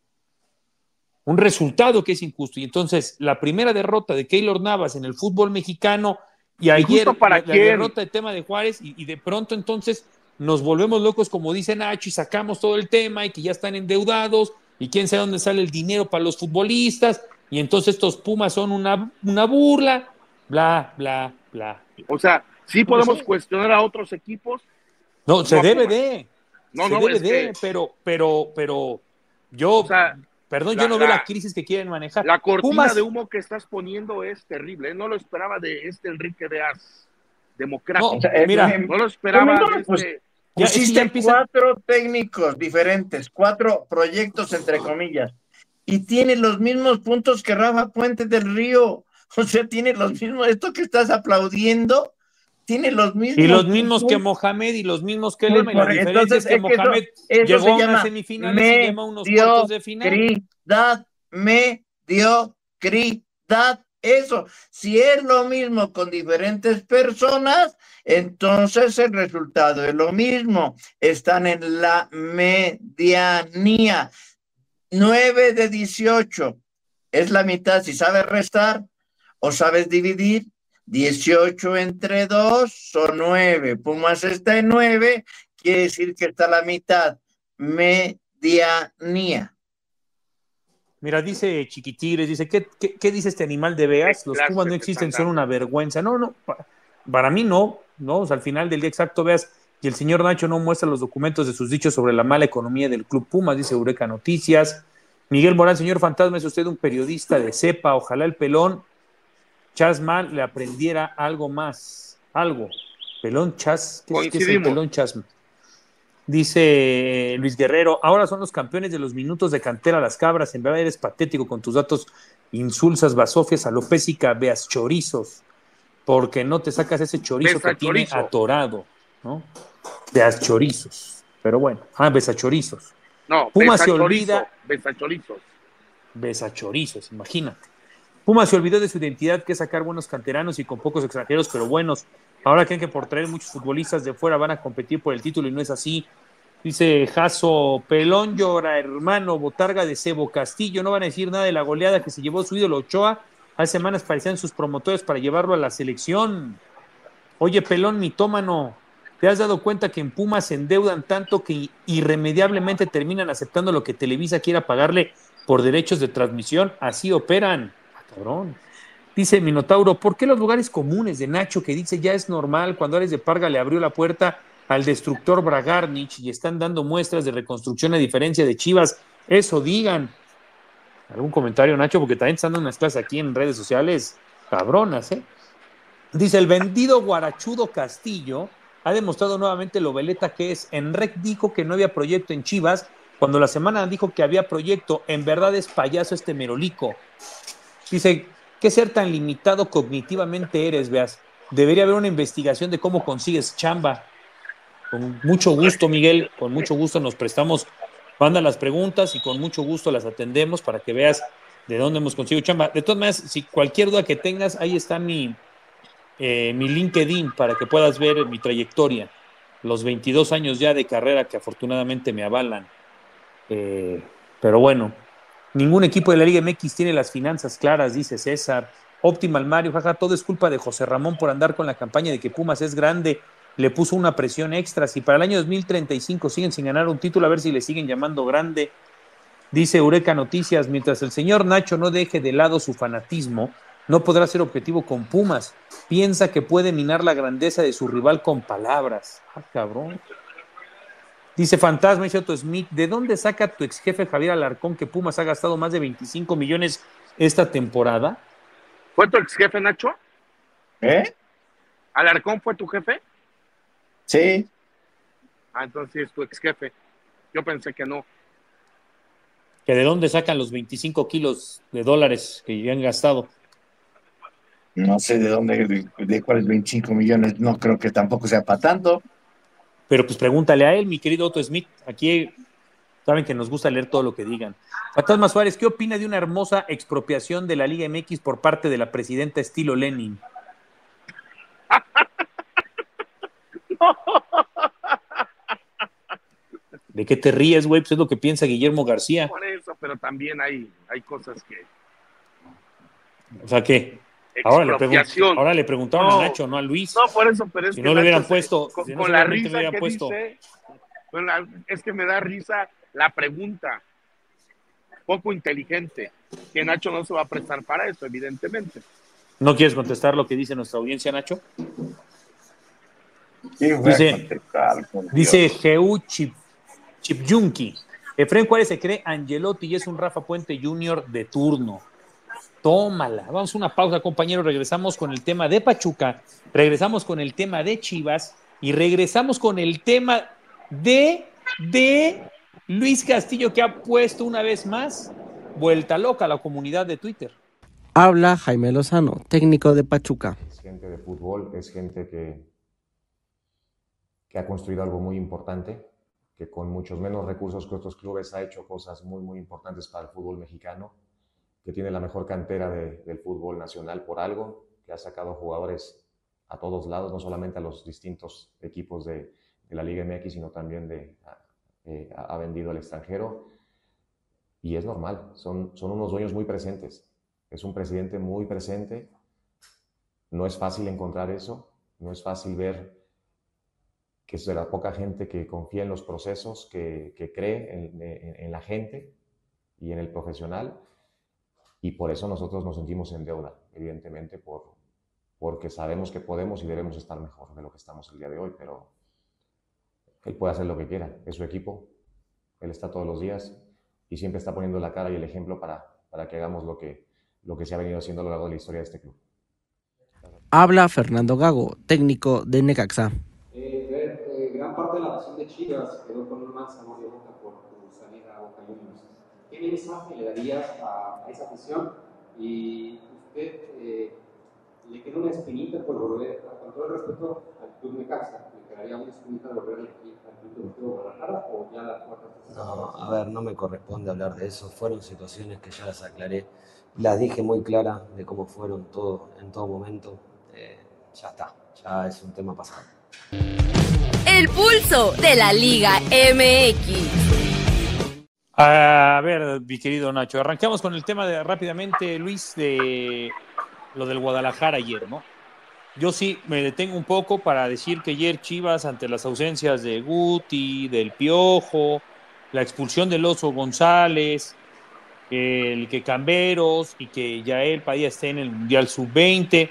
Un resultado que es injusto. Y entonces, la primera derrota de Keylor Navas en el fútbol mexicano y ayer para la, la derrota de tema de Juárez y, y de pronto entonces nos volvemos locos como dice Nacho y sacamos todo el tema y que ya están endeudados y quién sabe dónde sale el dinero para los futbolistas y entonces estos Pumas son una, una burla, bla, bla, bla. O sea, sí podemos cuestionar a otros equipos. No, se no debe de. No, se no, debe es de, que, pero, pero, pero yo, o sea, perdón, la, yo no veo la, la crisis que quieren manejar. La cortina Pumas, de humo que estás poniendo es terrible. ¿eh? No lo esperaba de este Enrique Deaz, democrático. No, mira, no lo esperaba de pues, este... Ya, Pusiste es que ya empieza... cuatro técnicos diferentes, cuatro proyectos entre comillas, y tiene los mismos puntos que Rafa Puente del Río. O sea, tiene los mismos, esto que estás aplaudiendo, tiene los mismos. Y los mismos puntos que Mohamed y los mismos que Lema. Y la diferencia entonces, es que es Mohamed eso, eso llegó a llama unas semifinales y Lema a unos cuartos de final. Mediocridad, mediocridad. Eso, si es lo mismo con diferentes personas, entonces el resultado es lo mismo. Están en la medianía. nueve de dieciocho es la mitad. Si sabes restar o sabes dividir, dieciocho entre dos son nueve. Pumas está en nueve, quiere decir que está la mitad. Medianía. Mira, dice Chiquitigres, dice, ¿qué, qué, qué dice este animal de Beas? Los Pumas no existen, son una vergüenza. No, no, para, para mí no, no, o sea, al final del día exacto Beas, y el señor Nacho no muestra los documentos de sus dichos sobre la mala economía del Club Pumas, dice Eureka Noticias. Miguel Morán, señor Fantasma, es usted un periodista de cepa, ojalá el pelón Chasman le aprendiera algo más, algo. Pelón Chas, ¿qué, ¿qué es el pelón Chasman? Dice Luis Guerrero, ahora son los campeones de los minutos de cantera las cabras, en verdad eres patético con tus datos insulsas, basofias, alopésica, veas chorizos, porque no te sacas ese chorizo Besa que chorizo. Tiene atorado, ¿no? Veas chorizos, pero bueno, ah, besa chorizos. No, Pumas se chorizo, olvida. Besa chorizos. Besa chorizos, imagínate. Pumas se olvidó de su identidad, que es sacar buenos canteranos y con pocos extranjeros, pero buenos. Ahora creen que por traer muchos futbolistas de fuera van a competir por el título y no es así. Dice Jaso, Pelón llora, hermano, botarga de Cebo Castillo. No van a decir nada de la goleada que se llevó su ídolo Ochoa. Hace semanas parecían sus promotores para llevarlo a la selección. Oye, Pelón mitómano, ¿Te has dado cuenta que en Pumas se endeudan tanto que irremediablemente terminan aceptando lo que Televisa quiera pagarle por derechos de transmisión? Así operan. Ah, cabrón. Dice Minotauro, ¿por qué los lugares comunes de Nacho que dice ya es normal cuando Ares de Parga le abrió la puerta al destructor Bragarnich y están dando muestras de reconstrucción a diferencia de Chivas? Eso digan. ¿Algún comentario, Nacho? Porque también están dando unas clases aquí en redes sociales cabronas, ¿eh? Dice, el vendido guarachudo Castillo ha demostrado nuevamente lo veleta que es. Enrec dijo que no había proyecto en Chivas, cuando la semana dijo que había proyecto. En verdad es payaso este merolico. Dice, ¿qué ser tan limitado cognitivamente eres, Veas? Debería haber una investigación de cómo consigues chamba. Con mucho gusto, Miguel, con mucho gusto nos prestamos, manda las preguntas y con mucho gusto las atendemos para que veas de dónde hemos conseguido chamba. De todas maneras, si cualquier duda que tengas, ahí está mi... Eh, mi LinkedIn para que puedas ver mi trayectoria, los veintidós años ya de carrera que afortunadamente me avalan. Eh, pero bueno, ningún equipo de la Liga M X tiene las finanzas claras, dice César. Optimal Mario, jaja, todo es culpa de José Ramón por andar con la campaña de que Pumas es grande, le puso una presión extra. Si para el año dos mil treinta y cinco siguen sin ganar un título, a ver si le siguen llamando grande. Dice Eureka Noticias, mientras el señor Nacho no deje de lado su fanatismo, no podrá ser objetivo con Pumas. Piensa que puede minar la grandeza de su rival con palabras. Ah, cabrón. Dice Fantasma, dice Otto Smith, ¿de dónde saca tu ex jefe Javier Alarcón que Pumas ha gastado más de veinticinco millones esta temporada? ¿Fue tu ex jefe, Nacho? ¿Eh? ¿Alarcón fue tu jefe? Sí. Ah, entonces sí es tu ex jefe. Yo pensé que no. ¿Que de dónde sacan los veinticinco kilos de dólares que ya han gastado? No sé de dónde, de, de cuáles veinticinco millones, no creo que tampoco sea para tanto. Pero pues pregúntale a él, mi querido Otto Smith. Aquí saben que nos gusta leer todo lo que digan. Fantasma Suárez, ¿qué opina de una hermosa expropiación de la Liga M X por parte de la presidenta estilo Lenin? ¿De qué te ríes, güey? Pues es lo que piensa Guillermo García. Por eso, pero también hay, hay cosas que... O sea, ¿qué? Ahora le, pregun- ahora le preguntaron no, a Nacho, no a Luis. No, por eso, pero es si que no le hubieran Nacho puesto, con, si no con la risa hubieran que puesto. dice, con la, es que me da risa la pregunta. Poco inteligente. Que Nacho no se va a prestar para eso, evidentemente. ¿No quieres contestar lo que dice nuestra audiencia, Nacho? Sí, dice, dice Geu Chip, Chipyunki. Efraín Juárez se cree Angelotti y es un Rafa Puente junior de turno. Tómala. Vamos a una pausa, compañeros. Regresamos con el tema de Pachuca, regresamos con el tema de Chivas y regresamos con el tema de, de Luis Castillo, que ha puesto una vez más vuelta loca a la comunidad de Twitter. Habla Jaime Lozano, técnico de Pachuca. Es gente de fútbol, es gente que, que ha construido algo muy importante, que con muchos menos recursos que otros clubes ha hecho cosas muy, muy importantes para el fútbol mexicano, que tiene la mejor cantera de, del fútbol nacional por algo, que ha sacado jugadores a todos lados, no solamente a los distintos equipos de, de la Liga M X, sino también de, eh, ha vendido al extranjero. Y es normal, son, son unos dueños muy presentes. Es un presidente muy presente. No es fácil encontrar eso, no es fácil ver que es de la poca gente que confía en los procesos, que, que cree en, en, en la gente y en el profesional. Y por eso nosotros nos sentimos en deuda, evidentemente, por, porque sabemos que podemos y debemos estar mejor de lo que estamos el día de hoy, pero él puede hacer lo que quiera, es su equipo, él está todos los días y siempre está poniendo la cara y el ejemplo para, para que hagamos lo que, lo que se ha venido haciendo a lo largo de la historia de este club. Habla Fernando Gago, técnico de Necaxa. Eh, ver, eh, gran parte de la nación de Chivas quedó con un mal sabor de boca por tu salida a Boca Juniors. ¿Qué mensaje le darías a, a esa afición? Y usted eh, le queda una espinita por volver, con todo el respeto al club Necaxa, ¿le quedaría una espinita de volver aquí al club deportivo Guadalajara o ya la cuarta? No, a ver, no me corresponde hablar de eso. Fueron situaciones que ya las aclaré, las dije muy claras de cómo fueron todo en todo momento. Eh, ya está, ya es un tema pasado. El pulso de la Liga M X. A ver, mi querido Nacho, arrancamos con el tema de rápidamente, Luis, de lo del Guadalajara ayer, ¿no? yo sí me detengo un poco para decir que ayer Chivas, ante las ausencias de Guti, del Piojo, la expulsión del Oso González, el que Camberos y que Yael Padilla esté en el Mundial sub veinte,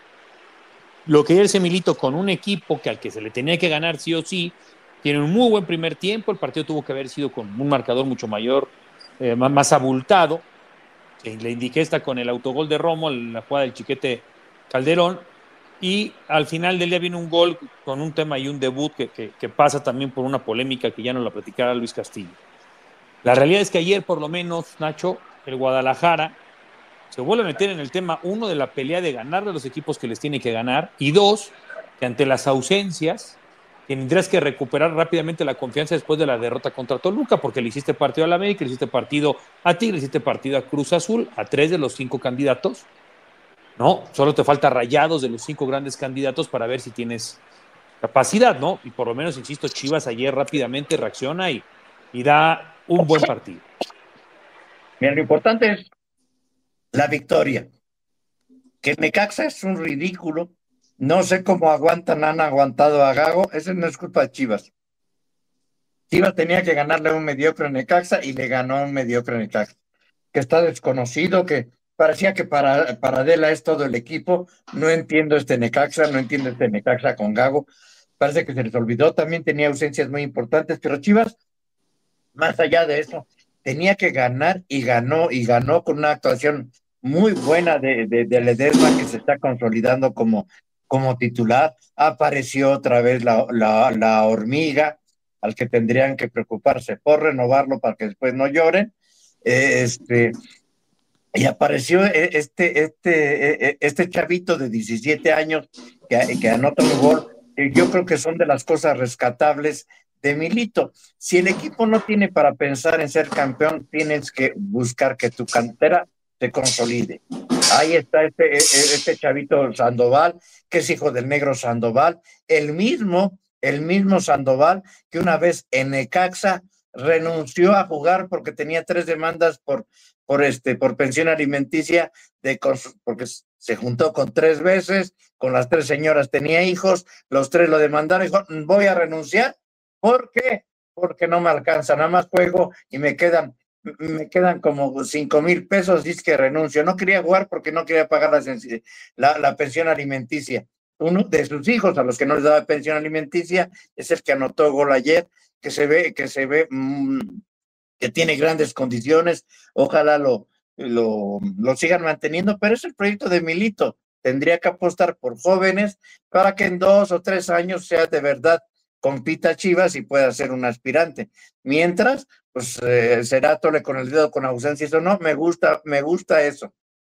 lo que ayer se militó con un equipo que al que se le tenía que ganar sí o sí, tiene un muy buen primer tiempo, el partido tuvo que haber sido con un marcador mucho mayor, eh, más, más abultado. Le indiqué esta con el autogol de Romo, la jugada del Chiquete Calderón, y al final del día viene un gol con un tema y un debut que, que, que pasa también por una polémica que ya nos la platicará Luis Castillo. La realidad es que ayer, por lo menos, Nacho, el Guadalajara se vuelve a meter en el tema, uno, de la pelea de ganarle a los equipos que les tiene que ganar, y dos, que ante las ausencias tendrás que recuperar rápidamente la confianza después de la derrota contra Toluca, porque le hiciste partido a la América, le hiciste partido a Tigre, le hiciste partido a Cruz Azul, a tres de los cinco candidatos. No, solo te falta Rayados de los cinco grandes candidatos para ver si tienes capacidad, ¿no? Y por lo menos, insisto, Chivas ayer rápidamente reacciona y, y da un buen partido. Mira, lo importante es la victoria. Que Necaxa es un ridículo. No sé cómo aguantan, han aguantado a Gago. Eso no es culpa de Chivas. Chivas tenía que ganarle a un mediocre Necaxa y le ganó a un mediocre Necaxa. Que está desconocido, que parecía que para, para Adela es todo el equipo. No entiendo este Necaxa, no entiendo este Necaxa con Gago. Parece que se les olvidó. También tenía ausencias muy importantes, pero Chivas, más allá de eso, tenía que ganar y ganó, y ganó con una actuación muy buena de, de, de Ledesma, que se está consolidando como como titular. Apareció otra vez la, la, la hormiga, al que tendrían que preocuparse por renovarlo para que después no lloren. Eh, este, y apareció este, este, este chavito de diecisiete años que, que anota un gol. Yo creo que son de las cosas rescatables de Milito. Si el equipo no tiene para pensar en ser campeón, tienes que buscar que tu cantera se consolide. Ahí está este, este chavito Sandoval, que es hijo del negro Sandoval, el mismo, el mismo Sandoval que una vez en Necaxa renunció a jugar porque tenía tres demandas por, por, este, por pensión alimenticia, de, porque se juntó con tres veces, con las tres señoras tenía hijos, los tres lo demandaron, dijo, voy a renunciar. ¿Por qué? Porque no me alcanza, nada más juego y me quedan me quedan como cinco mil pesos, dice que renuncio. No quería jugar porque no quería pagar la, la, la pensión alimenticia. Uno de sus hijos, a los que no les daba pensión alimenticia, es el que anotó gol ayer, que se ve, que se ve, mmm, que tiene grandes condiciones. Ojalá lo, lo, lo sigan manteniendo, pero es el proyecto de Milito. Tendría que apostar por jóvenes para que en dos o tres años sea de verdad compita Chivas y pueda ser un aspirante. Mientras, pues eh, será tole con el dedo con ausencias o no. Me gusta, me gusta eso.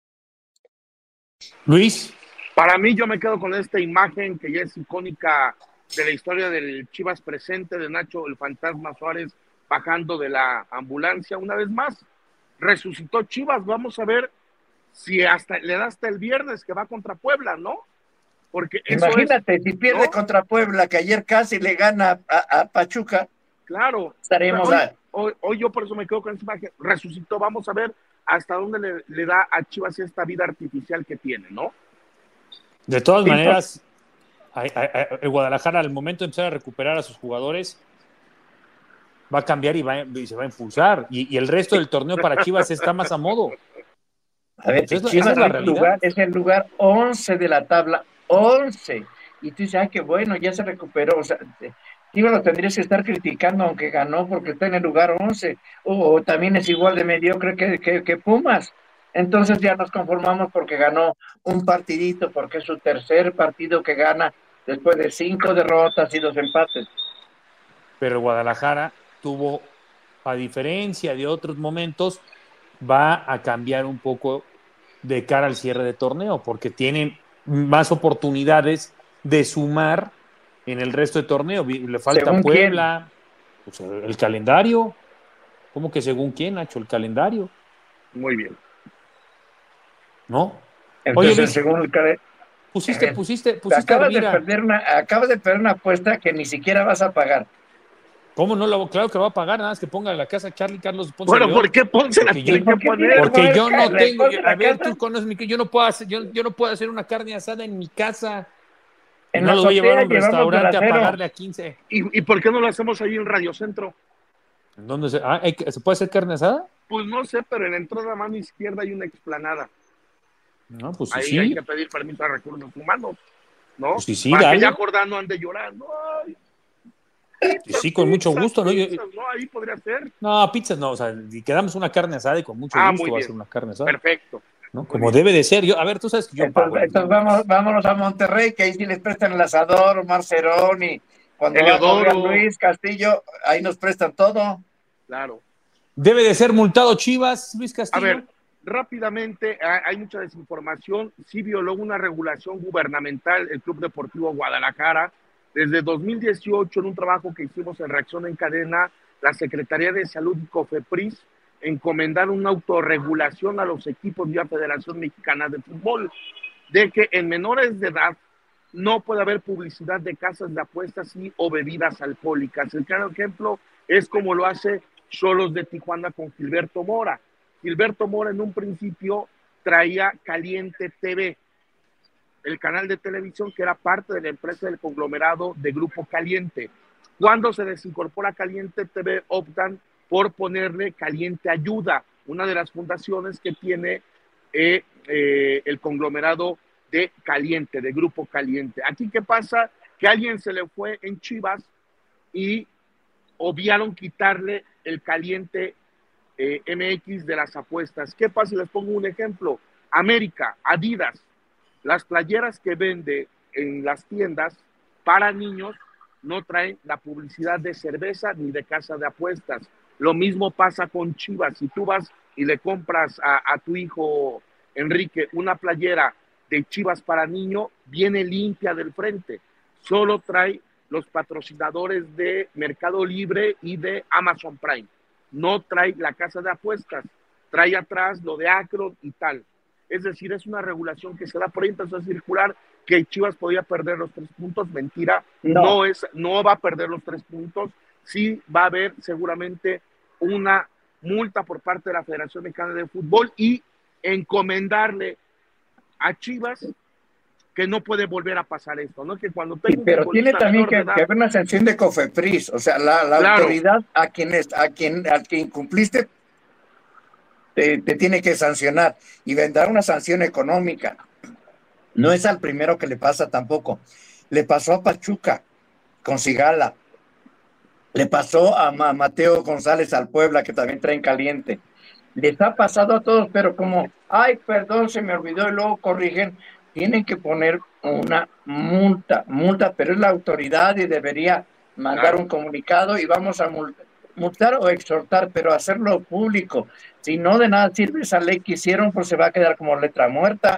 Luis. Para mí, yo me quedo con esta imagen que ya es icónica de la historia del Chivas presente, de Nacho el Fantasma Suárez bajando de la ambulancia una vez más. Resucitó Chivas. Vamos a ver si hasta le da hasta el viernes que va contra Puebla, ¿no? Porque eso imagínate, es, si pierde, ¿no?, contra Puebla, que ayer casi le gana a, a Pachuca. Claro. Estaremos hoy, a... hoy, hoy yo por eso me quedo con esa imagen. Resucitó. Vamos a ver hasta dónde le, le da a Chivas esta vida artificial que tiene, ¿no? De todas sí, maneras, a, a, a, el Guadalajara, al momento de empezar a recuperar a sus jugadores, va a cambiar y, va, y se va a impulsar. Y, y el resto del torneo para Chivas está más a modo. A ver, Entonces, Chivas es, la es, lugar, es el lugar once de la tabla, once. Y tú dices, ah, qué bueno, ya se recuperó. O sea, Chivas lo tendrías que estar criticando aunque ganó porque está en el lugar once. O, o también es igual de mediocre que, que, que Pumas. Entonces ya nos conformamos porque ganó un partidito, porque es su tercer partido que gana después de cinco derrotas y dos empates. Pero Guadalajara tuvo, a diferencia de otros momentos, va a cambiar un poco de cara al cierre de torneo, porque tiene más oportunidades de sumar en el resto de torneo. Le falta ¿Según Puebla, pues el calendario. ¿Cómo que según quién, Nacho? El calendario. Muy bien. ¿No? Entonces, Oye, Luis, según el calendario. Pusiste, pusiste, pusiste. Acabas de, perder una, acabas de perder una apuesta que ni siquiera vas a pagar. ¿Cómo no? Lo, claro que va a pagar, nada más que ponga la casa Charlie Carlos Ponce. Bueno, ¿por qué Ponce la tiene que poner? Porque yo no tengo, a ver, tú conoces mi, yo no puedo hacer, yo, yo no puedo hacer una carne asada en mi casa. En no lo voy a llevar a un restaurante a pagarle a quince. ¿Y, ¿Y por qué no lo hacemos ahí en Radio Centro? ¿En dónde se, ah, hay, ¿se puede hacer carne asada? Pues no sé, pero en la entrada a mano izquierda hay una explanada. No, pues ahí sí. hay que pedir permiso a recursos humanos, ¿no? Pues sí, sí, para dale. que ya Jordano ande llorando. Ay, pizzas, sí, con mucho pizzas, gusto, ¿no? Pizzas, Yo, ¿no? Ahí podría ser. No, pizzas no, o sea, quedamos una carne asada y con mucho ah, gusto va a ser una carne asada. Perfecto. ¿No? Como debe de ser. Yo, a ver, tú sabes que yo entonces, pago. entonces vamos, vámonos a Monterrey, que ahí sí les prestan el asador, Omar Cerón, cuando va a Luis Castillo, ahí nos prestan todo. Claro. ¿Debe de ser multado Chivas, Luis Castillo? A ver, rápidamente, hay mucha desinformación. Sí violó una regulación gubernamental el Club Deportivo Guadalajara. Desde dos mil dieciocho, en un trabajo que hicimos en Reacción en Cadena, la Secretaría de Salud y COFEPRIS encomendaron una autorregulación a los equipos de la Federación Mexicana de Fútbol, de que en menores de edad no puede haber publicidad de casas de apuestas y o bebidas alcohólicas. El claro ejemplo es como lo hace Xolos de Tijuana con Gilberto Mora. Gilberto Mora en un principio traía Caliente T V, el canal de televisión que era parte de la empresa del conglomerado de Grupo Caliente. Cuando se desincorpora Caliente T V, optan por ponerle Caliente Ayuda, una de las fundaciones que tiene eh, eh, el conglomerado de Caliente, de Grupo Caliente. Aquí, ¿qué pasa? Que a alguien se le fue en Chivas y obviaron quitarle el Caliente eh, M X de las apuestas. ¿Qué pasa? Les pongo un ejemplo. América, Adidas, las playeras que vende en las tiendas para niños no traen la publicidad de cerveza ni de casa de apuestas. Lo mismo pasa con Chivas. Si tú vas y le compras a, a tu hijo Enrique una playera de Chivas para niño, viene limpia del frente. Solo trae los patrocinadores de Mercado Libre y de Amazon Prime. No trae la casa de apuestas. Trae atrás lo de Akron y tal. Es decir, es una regulación que se da por ahí, empezó a circular que Chivas podía perder los tres puntos. Mentira, no. no es, no va a perder los tres puntos. Sí va a haber seguramente una multa por parte de la Federación Mexicana de Fútbol y encomendarle a Chivas que no puede volver a pasar esto, ¿no? Que cuando tenga sí, pero tiene también que, edad, que haber una sanción de COFEPRIS, o sea, la, la claro. autoridad a quien, es, a quien a quien cumpliste te, te tiene que sancionar y vendrá una sanción económica. No es al primero que le pasa tampoco. Le pasó a Pachuca con Cigala. Le pasó a Mateo González al Puebla, que también traen Caliente. Les ha pasado a todos, pero como, ay, perdón, se me olvidó y luego corrigen, tienen que poner una multa, multa, pero es la autoridad y debería mandar claro. un comunicado y vamos a multar, multar o exhortar, pero hacerlo público. Si no, de nada sirve esa ley que hicieron, pues se va a quedar como letra muerta.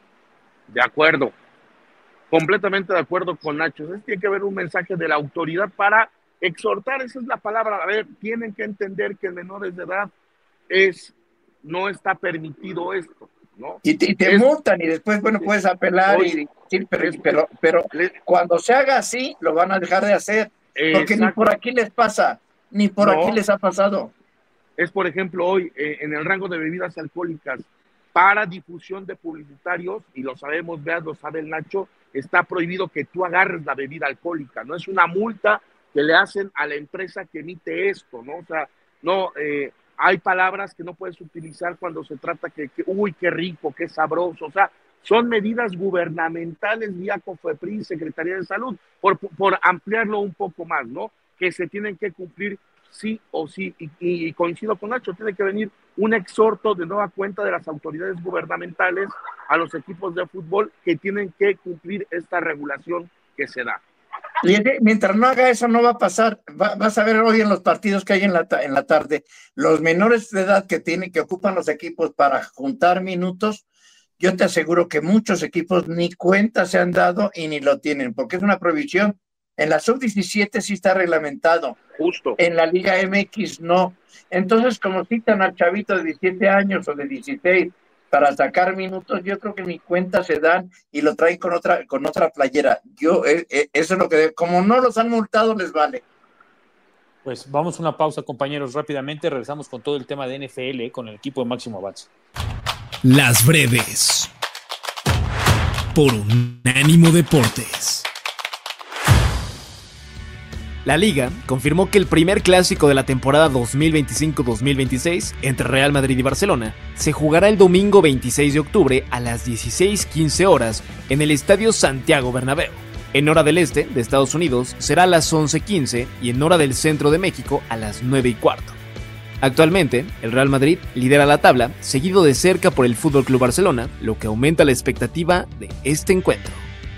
De acuerdo, completamente de acuerdo con Nacho. Entonces tiene que haber un mensaje de la autoridad para exhortar, esa es la palabra. A ver, tienen que entender que en menores de edad es, no está permitido esto, ¿no? Y te, y te es, multan y después, bueno, puedes apelar hoy, y decir, pero, pero, pero les, cuando se haga así, lo van a dejar de hacer, porque exacto. ni por aquí les pasa, ni por no, aquí les ha pasado. Es, por ejemplo, hoy, eh, en el rango de bebidas alcohólicas, para difusión de publicitarios, y lo sabemos, veas, lo sabe el Nacho, está prohibido que tú agarres la bebida alcohólica, ¿no? Es una multa que le hacen a la empresa que emite esto, ¿no? O sea, no, eh, hay palabras que no puedes utilizar cuando se trata que, que, uy, qué rico, qué sabroso, o sea, son medidas gubernamentales vía COFEPRIS, Secretaría de Salud, por, por ampliarlo un poco más, ¿no? Que se tienen que cumplir sí o sí, y, y, y coincido con Nacho, tiene que venir un exhorto de nueva cuenta de las autoridades gubernamentales a los equipos de fútbol que tienen que cumplir esta regulación que se da. Y mientras no haga eso no va a pasar. Va, vas a ver hoy en los partidos que hay en la, en la tarde, los menores de edad que tienen, que ocupan los equipos para juntar minutos, yo te aseguro que muchos equipos ni cuenta se han dado y ni lo tienen, porque es una prohibición. En la sub diecisiete sí está reglamentado. Justo. En la Liga M X no. Entonces, como citan al chavito de diecisiete años o de dieciséis para sacar minutos, yo creo que ni cuenta se dan y lo traen con otra con otra playera. Yo eh, eh, eso es lo que, como no los han multado, les vale. Pues vamos a una pausa, compañeros, rápidamente regresamos con todo el tema de N F L, con el equipo de Máximo Avance. Las breves por Unánimo Deportes. La Liga confirmó que el primer clásico de la temporada dos mil veinticinco dos mil veintiséis entre Real Madrid y Barcelona se jugará el domingo veintiséis de octubre a las dieciséis quince horas en el Estadio Santiago Bernabéu. En hora del este de Estados Unidos será a las once quince y en hora del centro de México a las nueve y cuarto. Actualmente, el Real Madrid lidera la tabla, seguido de cerca por el F C Barcelona, lo que aumenta la expectativa de este encuentro.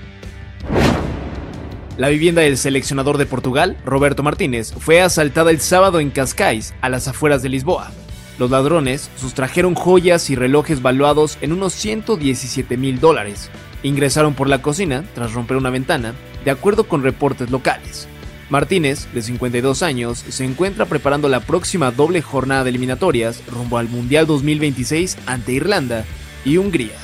La vivienda del seleccionador de Portugal, Roberto Martínez, fue asaltada el sábado en Cascais, a las afueras de Lisboa. Los ladrones sustrajeron joyas y relojes valuados en unos ciento diecisiete mil dólares. Ingresaron por la cocina tras romper una ventana, de acuerdo con reportes locales. Martínez, de cincuenta y dos años, se encuentra preparando la próxima doble jornada de eliminatorias rumbo al Mundial dos mil veintiséis ante Irlanda y Hungría.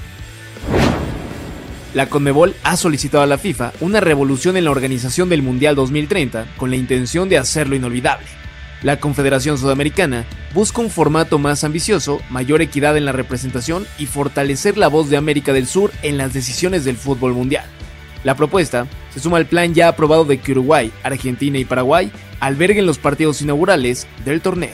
La CONMEBOL ha solicitado a la FIFA una revolución en la organización del Mundial dos mil treinta con la intención de hacerlo inolvidable. La Confederación Sudamericana busca un formato más ambicioso, mayor equidad en la representación y fortalecer la voz de América del Sur en las decisiones del fútbol mundial. La propuesta se suma al plan ya aprobado de que Uruguay, Argentina y Paraguay alberguen los partidos inaugurales del torneo.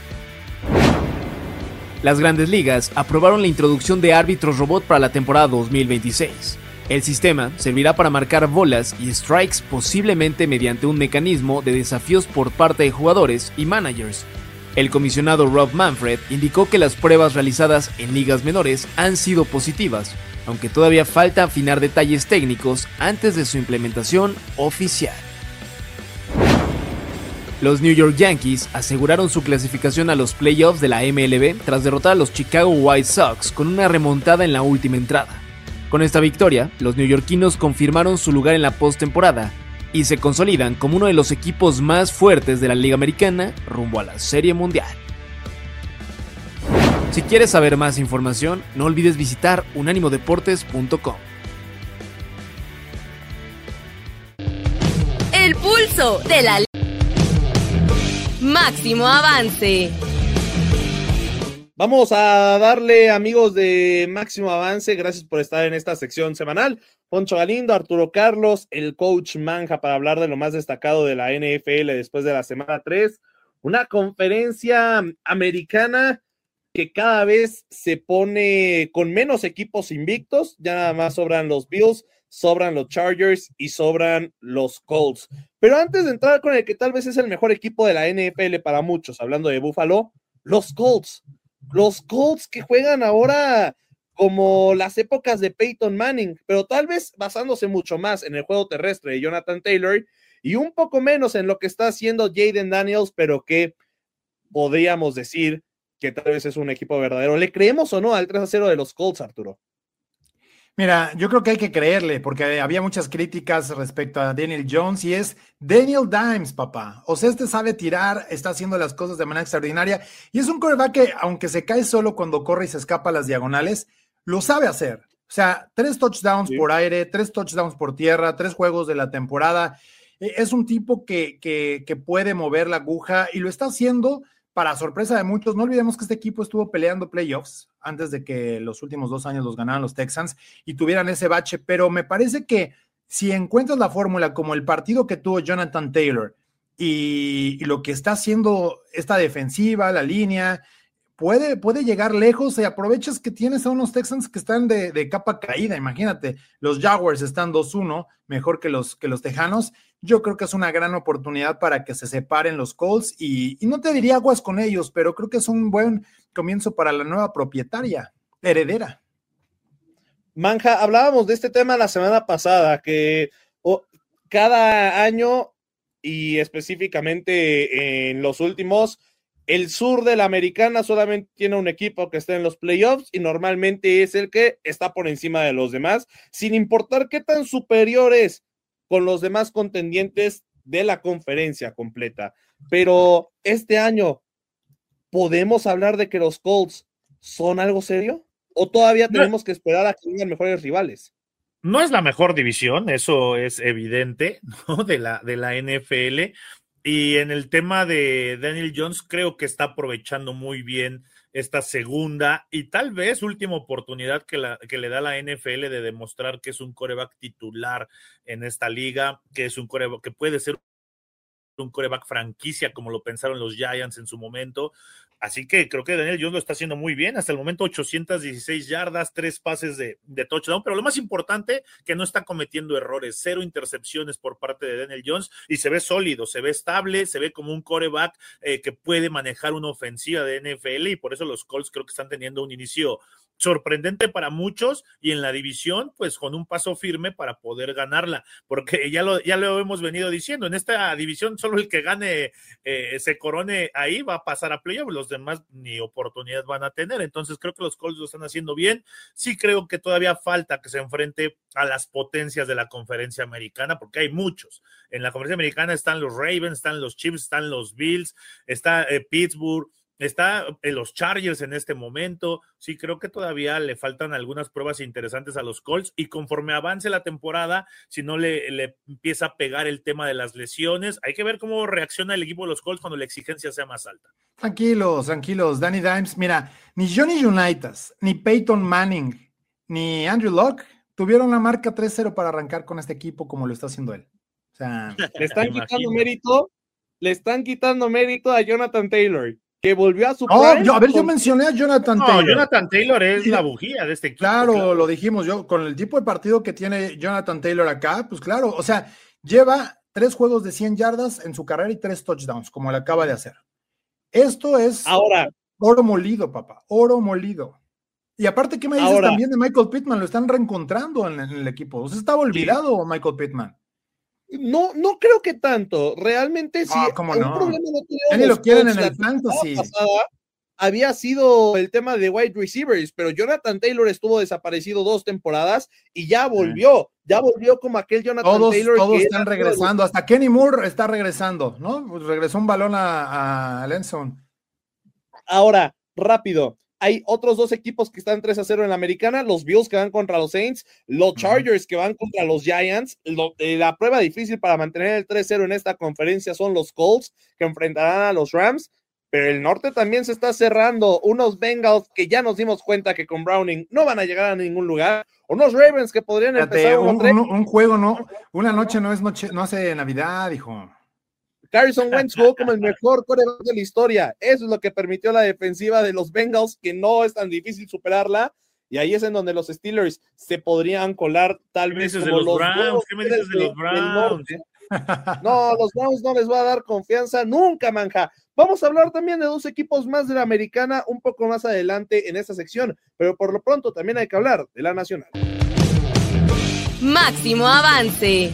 Las Grandes Ligas aprobaron la introducción de árbitros robot para la temporada dos mil veintiséis. El sistema servirá para marcar bolas y strikes posiblemente mediante un mecanismo de desafíos por parte de jugadores y managers. El comisionado Rob Manfred indicó que las pruebas realizadas en ligas menores han sido positivas, aunque todavía falta afinar detalles técnicos antes de su implementación oficial. Los New York Yankees aseguraron su clasificación a los playoffs de la M L B tras derrotar a los Chicago White Sox con una remontada en la última entrada. Con esta victoria, los neoyorquinos confirmaron su lugar en la postemporada y se consolidan como uno de los equipos más fuertes de la Liga Americana rumbo a la Serie Mundial. Si quieres saber más información, no olvides visitar unánimo deportes punto com. El pulso de la Máximo Avance. Vamos a darle, amigos de Máximo Avance, gracias por estar en esta sección semanal. Poncho Galindo, Arturo Carlos, el coach Manja, para hablar de lo más destacado de la N F L después de la semana tres. Una conferencia americana que cada vez se pone con menos equipos invictos. Ya nada más sobran los Bills, sobran los Chargers y sobran los Colts. Pero antes de entrar con el que tal vez es el mejor equipo de la N F L para muchos, hablando de Buffalo, los Colts. Los Colts que juegan ahora como las épocas de Peyton Manning, pero tal vez basándose mucho más en el juego terrestre de Jonathan Taylor y un poco menos en lo que está haciendo Jayden Daniels, pero que podríamos decir que tal vez es un equipo verdadero. ¿Le creemos o no al tres a cero de los Colts, Arturo? Mira, yo creo que hay que creerle, porque había muchas críticas respecto a Daniel Jones, y es Daniel Dimes, papá. O sea, este sabe tirar, está haciendo las cosas de manera extraordinaria, y es un quarterback que, aunque se cae solo cuando corre y se escapa a las diagonales, lo sabe hacer. O sea, tres touchdowns sí. por aire, tres touchdowns por tierra, tres juegos de la temporada. Es un tipo que, que, que puede mover la aguja, y lo está haciendo para sorpresa de muchos. No olvidemos que este equipo estuvo peleando playoffs antes de que los últimos dos años los ganaran los Texans y tuvieran ese bache, pero me parece que si encuentras la fórmula como el partido que tuvo Jonathan Taylor y, y lo que está haciendo esta defensiva, la línea, puede, puede llegar lejos, y aprovechas que tienes a unos Texans que están de, de capa caída. Imagínate, los Jaguars están dos uno, mejor que los, que los Tejanos. Yo creo que es una gran oportunidad para que se separen los Colts y, y no te diría aguas con ellos, pero creo que es un buen comienzo para la nueva propietaria, heredera. Manja, hablábamos de este tema la semana pasada, que oh, cada año y específicamente en los últimos, el sur de la americana solamente tiene un equipo que está en los playoffs y normalmente es el que está por encima de los demás, sin importar qué tan superior es con los demás contendientes de la conferencia completa. Pero este año, ¿podemos hablar de que los Colts son algo serio? ¿O todavía tenemos que esperar a que vengan mejores rivales? No es la mejor división, eso es evidente, ¿no? De la, de la N F L. Y en el tema de Daniel Jones, creo que está aprovechando muy bien esta segunda y tal vez última oportunidad que, la, que le da la N F L de demostrar que es un quarterback titular en esta liga, que es un quarterback que puede ser un quarterback franquicia como lo pensaron los Giants en su momento. Así que creo que Daniel Jones lo está haciendo muy bien. Hasta el momento ochocientas dieciséis yardas, tres pases de, de touchdown, pero lo más importante, que no está cometiendo errores, cero intercepciones por parte de Daniel Jones, y se ve sólido, se ve estable, se ve como un quarterback eh, que puede manejar una ofensiva de N F L, y por eso los Colts creo que están teniendo un inicio sorprendente para muchos, y en la división, pues con un paso firme para poder ganarla, porque ya lo, ya lo hemos venido diciendo, en esta división solo el que gane, eh, se corone ahí, va a pasar a playoff, los demás ni oportunidad van a tener. Entonces creo que los Colts lo están haciendo bien. Sí creo que todavía falta que se enfrente a las potencias de la conferencia americana, porque hay muchos. En la conferencia americana están los Ravens, están los Chiefs, están los Bills, está eh, Pittsburgh, está en los Chargers en este momento. Sí, creo que todavía le faltan algunas pruebas interesantes a los Colts, y conforme avance la temporada, si no le, le empieza a pegar el tema de las lesiones, hay que ver cómo reacciona el equipo de los Colts cuando la exigencia sea más alta. Tranquilos, tranquilos, Danny Dimes. Mira, ni Johnny Unitas, ni Peyton Manning, ni Andrew Luck tuvieron la marca tres cero para arrancar con este equipo como lo está haciendo él. O sea, le están quitando mérito, le están quitando mérito a Jonathan Taylor, que volvió a su oh, yo, a ver, yo mencioné a Jonathan no, Taylor. Jonathan Taylor es la bujía de este equipo. Claro, claro, lo dijimos yo, con el tipo de partido que tiene Jonathan Taylor acá, pues claro, o sea, lleva tres juegos de cien yardas en su carrera y tres touchdowns, como le acaba de hacer. Esto es ahora oro molido, papá, oro molido. Y aparte, ¿qué me dices ahora, también de Michael Pittman? Lo están reencontrando en, en el equipo. O sea, estaba olvidado sí. Michael Pittman. No, no creo que tanto. Realmente sí. Oh, ¿cómo no? Un problema no ya ni lo quieren en el fantasy. Pasada había sido el tema de wide receivers, pero Jonathan Taylor estuvo desaparecido dos temporadas y ya volvió. Sí. Ya volvió como aquel Jonathan todos, Taylor. Todos que están regresando. Hasta Kenny Moore está regresando, ¿no? Pues regresó un balón a, a Lenson. Ahora, rápido. Hay otros dos equipos que están tres a cero en la americana, los Bills que van contra los Saints, los Chargers que van contra los Giants. Lo, eh, la prueba difícil para mantener el tres cero en esta conferencia son los Colts, que enfrentarán a los Rams, pero el norte también se está cerrando, unos Bengals que ya nos dimos cuenta que con Browning no van a llegar a ningún lugar, unos Ravens que podrían Fíjate, empezar un, un, un juego, no, una noche no es noche, no hace Navidad, hijo. Carson Wentz jugó como el mejor quarterback de la historia. Eso es lo que permitió la defensiva de los Bengals, que no es tan difícil superarla. Y ahí es en donde los Steelers se podrían colar tal vez como de los, los Browns. ¿Qué me dices de los Browns? No, los Browns no les va a dar confianza nunca, manja. Vamos a hablar también de dos equipos más de la americana un poco más adelante en esta sección, pero por lo pronto también hay que hablar de la nacional. Máximo avance.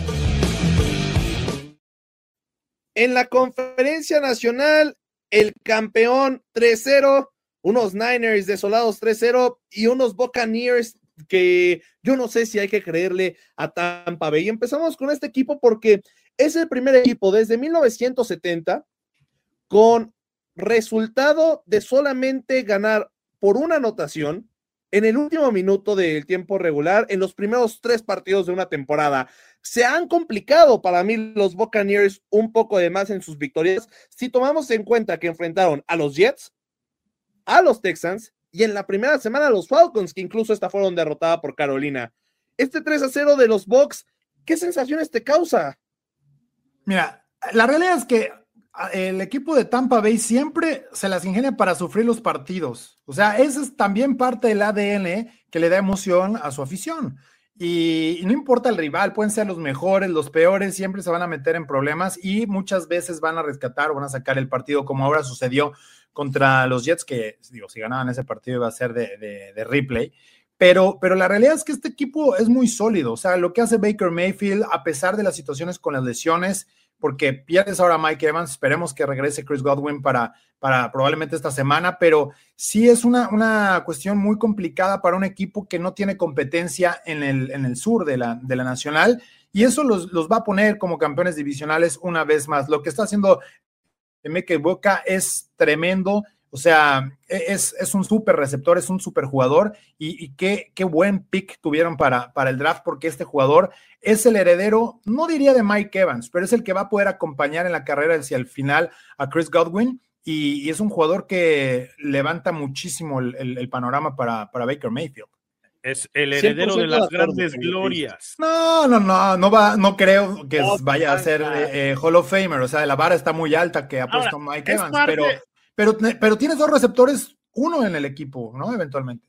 En la conferencia nacional, el campeón tres cero, unos Niners desolados tres cero y unos Buccaneers que yo no sé si hay que creerle a Tampa Bay. Y empezamos con este equipo porque es el primer equipo desde mil novecientos setenta con resultado de solamente ganar por una anotación en el último minuto del tiempo regular en los primeros tres partidos de una temporada. Se han complicado para mí los Buccaneers un poco de más en sus victorias, si tomamos en cuenta que enfrentaron a los Jets, a los Texans y en la primera semana a los Falcons, que incluso esta fueron derrotada por Carolina. Este tres a cero de los Bucs, ¿qué sensaciones te causa? Mira, la realidad es que el equipo de Tampa Bay siempre se las ingenia para sufrir los partidos. O sea, ese es también parte del A D N que le da emoción a su afición. Y, y no importa el rival, pueden ser los mejores, los peores, siempre se van a meter en problemas y muchas veces van a rescatar o van a sacar el partido, como ahora sucedió contra los Jets, que digo, si ganaban ese partido iba a ser de, de, de replay. Pero, pero la realidad es que este equipo es muy sólido. O sea, lo que hace Baker Mayfield, a pesar de las situaciones con las lesiones, porque pierdes ahora a Mike Evans, esperemos que regrese Chris Godwin para, para probablemente esta semana, pero sí es una, una cuestión muy complicada para un equipo que no tiene competencia en el, en el sur de la, de la nacional, y eso los, los va a poner como campeones divisionales una vez más. Lo que está haciendo Emeka Egbuka es tremendo. O sea, es, es un súper receptor, es un súper jugador y, y qué, qué buen pick tuvieron para, para el draft, porque este jugador es el heredero, no diría de Mike Evans, pero es el que va a poder acompañar en la carrera hacia el final a Chris Godwin y, y es un jugador que levanta muchísimo el, el, el panorama para, para Baker Mayfield. Es el heredero de las grandes de glorias. No, no, no, no va, no creo que No, vaya a ser eh, eh, Hall of Famer. O sea, la vara está muy alta que ha puesto Ahora, Mike es Evans, parte- pero, pero, pero tienes dos receptores, uno en el equipo, ¿no? Eventualmente.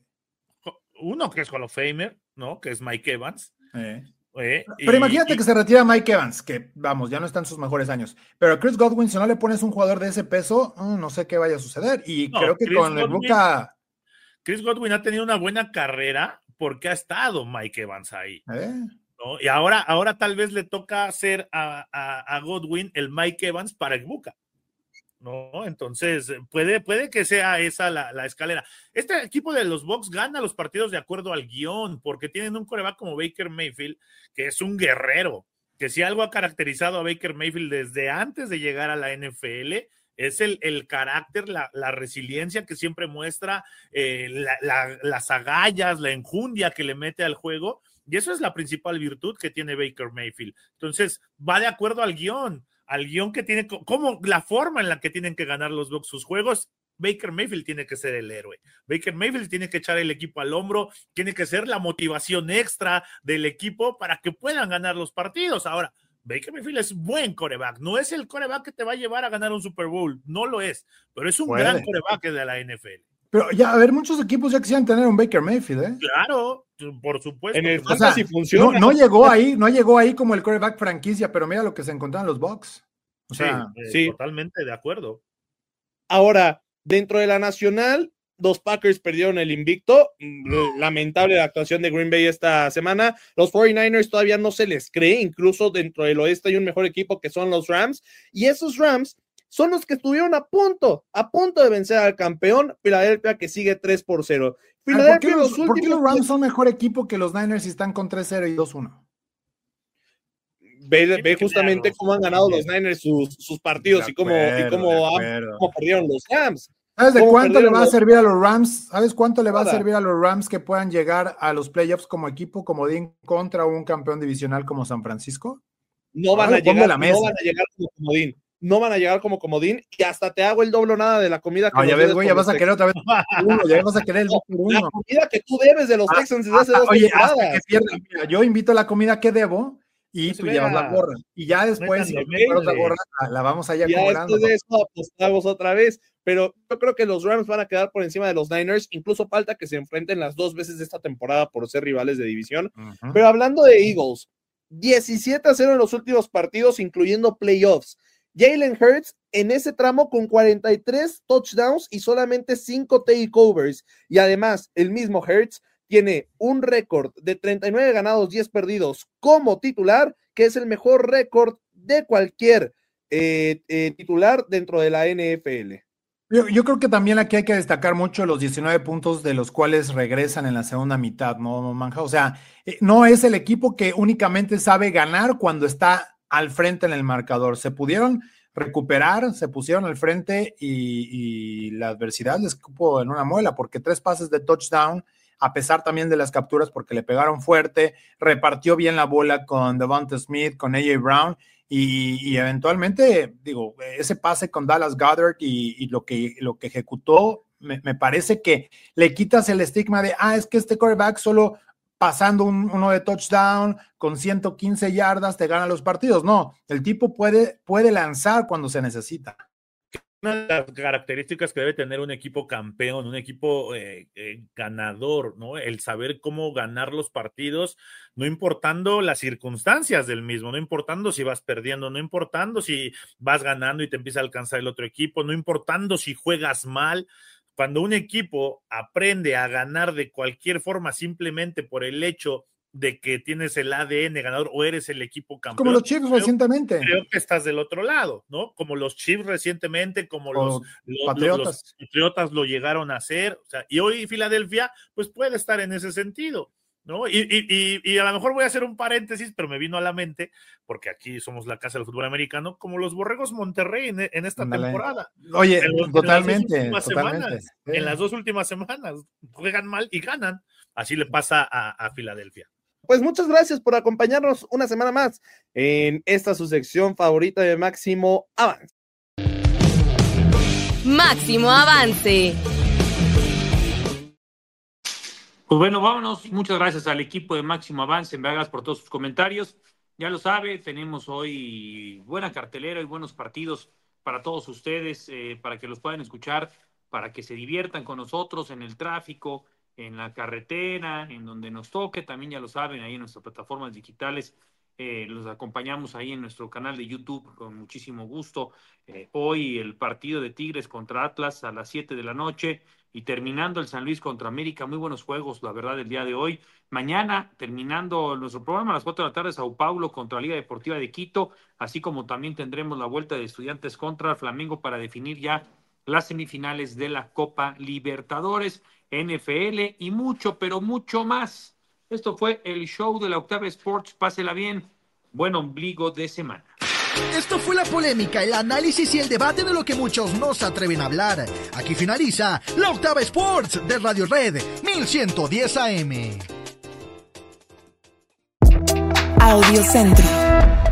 Uno que es Hall of Famer, ¿no? Que es Mike Evans. Eh. Eh, Pero y- imagínate y- que se retira Mike Evans, que vamos, ya no está en sus mejores años. Pero a Chris Godwin, si no le pones un jugador de ese peso, mm, no sé qué vaya a suceder. Y No, creo que Chris con el Godwin- Buca. Chris Godwin ha tenido una buena carrera porque ha estado Mike Evans ahí. ¿eh? ¿No? Y ahora, ahora tal vez le toca hacer a, a, a Godwin el Mike Evans para el Buca. ¿No? Entonces, puede, puede que sea esa la, la escalera. Este equipo de los Bucs gana los partidos de acuerdo al guión, porque tienen un quarterback como Baker Mayfield, que es un guerrero, que si algo ha caracterizado a Baker Mayfield desde antes de llegar a la N F L, es el, el carácter, la, la resiliencia que siempre muestra, eh, la, la, las agallas, la enjundia que le mete al juego, y eso es la principal virtud que tiene Baker Mayfield. Entonces, va de acuerdo al guión, al guión que tiene, como la forma en la que tienen que ganar los Bucs sus juegos. Baker Mayfield tiene que ser el héroe. Baker Mayfield tiene que echar el equipo al hombro, tiene que ser la motivación extra del equipo para que puedan ganar los partidos. Ahora, Baker Mayfield es buen quarterback, no es el quarterback que te va a llevar a ganar un Super Bowl, no lo es, pero es un Puede. gran quarterback de la N F L. Pero ya, a ver, muchos equipos ya quisieran tener un Baker Mayfield, ¿eh? Claro, por supuesto. En el O sea, fantasy funciona. no, no llegó ahí, no llegó ahí como el quarterback franquicia, pero mira lo que se encontraron los Bucs. O sea, sí, eh, sí. totalmente de acuerdo. Ahora, dentro de la nacional, los Packers perdieron el invicto. Lamentable la actuación de Green Bay esta semana. Los cuarenta y nueve ers todavía no se les cree. Incluso dentro del oeste hay un mejor equipo que son los Rams. Y esos Rams son los que estuvieron a punto, a punto de vencer al campeón Filadelfia, que sigue tres por cero. ah, ¿por, qué Filadelfia, los, los por qué últimos los Rams son mejor equipo que los Niners y están con tres cero y dos uno? Ve, ve justamente cómo han ganado los Niners sus, sus partidos De y cómo, acuerdo, y cómo, de han- acuerdo. cómo perdieron los Rams. ¿Sabes de ¿Cómo cuánto le perdieron va a los- servir a los Rams? ¿Sabes cuánto le va a Nada. servir a los Rams que puedan llegar a los playoffs como equipo comodín contra un campeón divisional como San Francisco? No van, Ahora a lo pongo llegar, en la mesa. no van a llegar como comodín. No van a llegar como comodín y hasta te hago el doble o nada de la comida que No, ya nos ves, debes güey, por ya vas los a querer otra vez uno, ya vas a querer el No, dos por la uno. comida que tú debes de los Ah, Texans desde hace ah, dos Oye, hasta temporadas. que pierda, mira, yo invito a la comida que debo y Pues tú llevas vea, la gorra. Y ya después, si métanle, compras otra métanle. gorra, la, la vamos allá Ya acumulando. después de eso apostamos otra vez, pero yo creo que los Rams van a quedar por encima de los Niners, incluso falta que se enfrenten las dos veces de esta temporada por ser rivales de división. Ujú. Pero hablando de Eagles, diecisiete a cero en los últimos partidos, incluyendo playoffs. Jalen Hurts en ese tramo con cuarenta y tres touchdowns y solamente cinco takeovers. Y además, el mismo Hurts tiene un récord de treinta y nueve ganados, diez perdidos como titular, que es el mejor récord de cualquier eh, eh, titular dentro de la N F L. Yo, yo creo que también aquí hay que destacar mucho los diecinueve puntos de los cuales regresan en la segunda mitad, ¿no, Manja? O sea, eh, no es el equipo que únicamente sabe ganar cuando está al frente en el marcador. Se pudieron recuperar, se pusieron al frente y, y la adversidad les cupo en una muela, porque tres pases de touchdown, a pesar también de las capturas, porque le pegaron fuerte, repartió bien la bola con Devonta Smith, con A J Brown, y, y eventualmente, digo, ese pase con Dallas Goedert y, y lo, que, lo que ejecutó, me, me parece que le quitas el estigma de, ah, es que este quarterback solo pasando un, uno de touchdown con ciento quince yardas te gana los partidos. No, el tipo puede, puede lanzar cuando se necesita. Una de las características que debe tener un equipo campeón, un equipo eh, eh, ganador, ¿no? El saber cómo ganar los partidos, no importando las circunstancias del mismo, no importando si vas perdiendo, no importando si vas ganando y te empieza a alcanzar el otro equipo, no importando si juegas mal. Cuando un equipo aprende a ganar de cualquier forma simplemente por el hecho de que tienes el A D N ganador o eres el equipo campeón. Como los Chiefs creo, recientemente. Creo que estás del otro lado, ¿no? Como los Chiefs recientemente, como los, los, Patriotas. los Patriotas lo llegaron a hacer. O sea, y hoy Filadelfia, pues puede estar en ese sentido, ¿no? Y, y, y, y a lo mejor voy a hacer un paréntesis, pero me vino a la mente, porque aquí somos la casa del fútbol americano, como los Borregos Monterrey en, en esta Ándale. temporada. Oye, en los, totalmente, en las dos últimas totalmente. semanas, Sí. en las dos últimas semanas, juegan mal y ganan. Así le pasa a, a Filadelfia. Pues muchas gracias por acompañarnos una semana más en esta su sección favorita de Máximo Avance. Máximo Avance. Pues bueno, vámonos. Muchas gracias al equipo de Máximo Avance, en Vegas, por todos sus comentarios. Ya lo sabe, tenemos hoy buena cartelera y buenos partidos para todos ustedes, eh, para que los puedan escuchar, para que se diviertan con nosotros en el tráfico, en la carretera, en donde nos toque. También ya lo saben, ahí en nuestras plataformas digitales. Eh, los acompañamos ahí en nuestro canal de YouTube con muchísimo gusto. Eh, hoy el partido de Tigres contra Atlas a las siete de la noche y terminando el San Luis contra América. Muy buenos juegos, la verdad, el día de hoy. Mañana, terminando nuestro programa a las cuatro de la tarde, Sao Paulo contra Liga Deportiva de Quito, así como también tendremos la vuelta de Estudiantes contra Flamengo para definir ya las semifinales de la Copa Libertadores, N F L y mucho, pero mucho más. Esto fue el show de la Octava Sports. Pásela bien. Buen ombligo de semana. Esto fue la polémica, el análisis y el debate de lo que muchos no se atreven a hablar. Aquí finaliza la Octava Sports de Radio Red mil ciento diez A M. Audio Centro.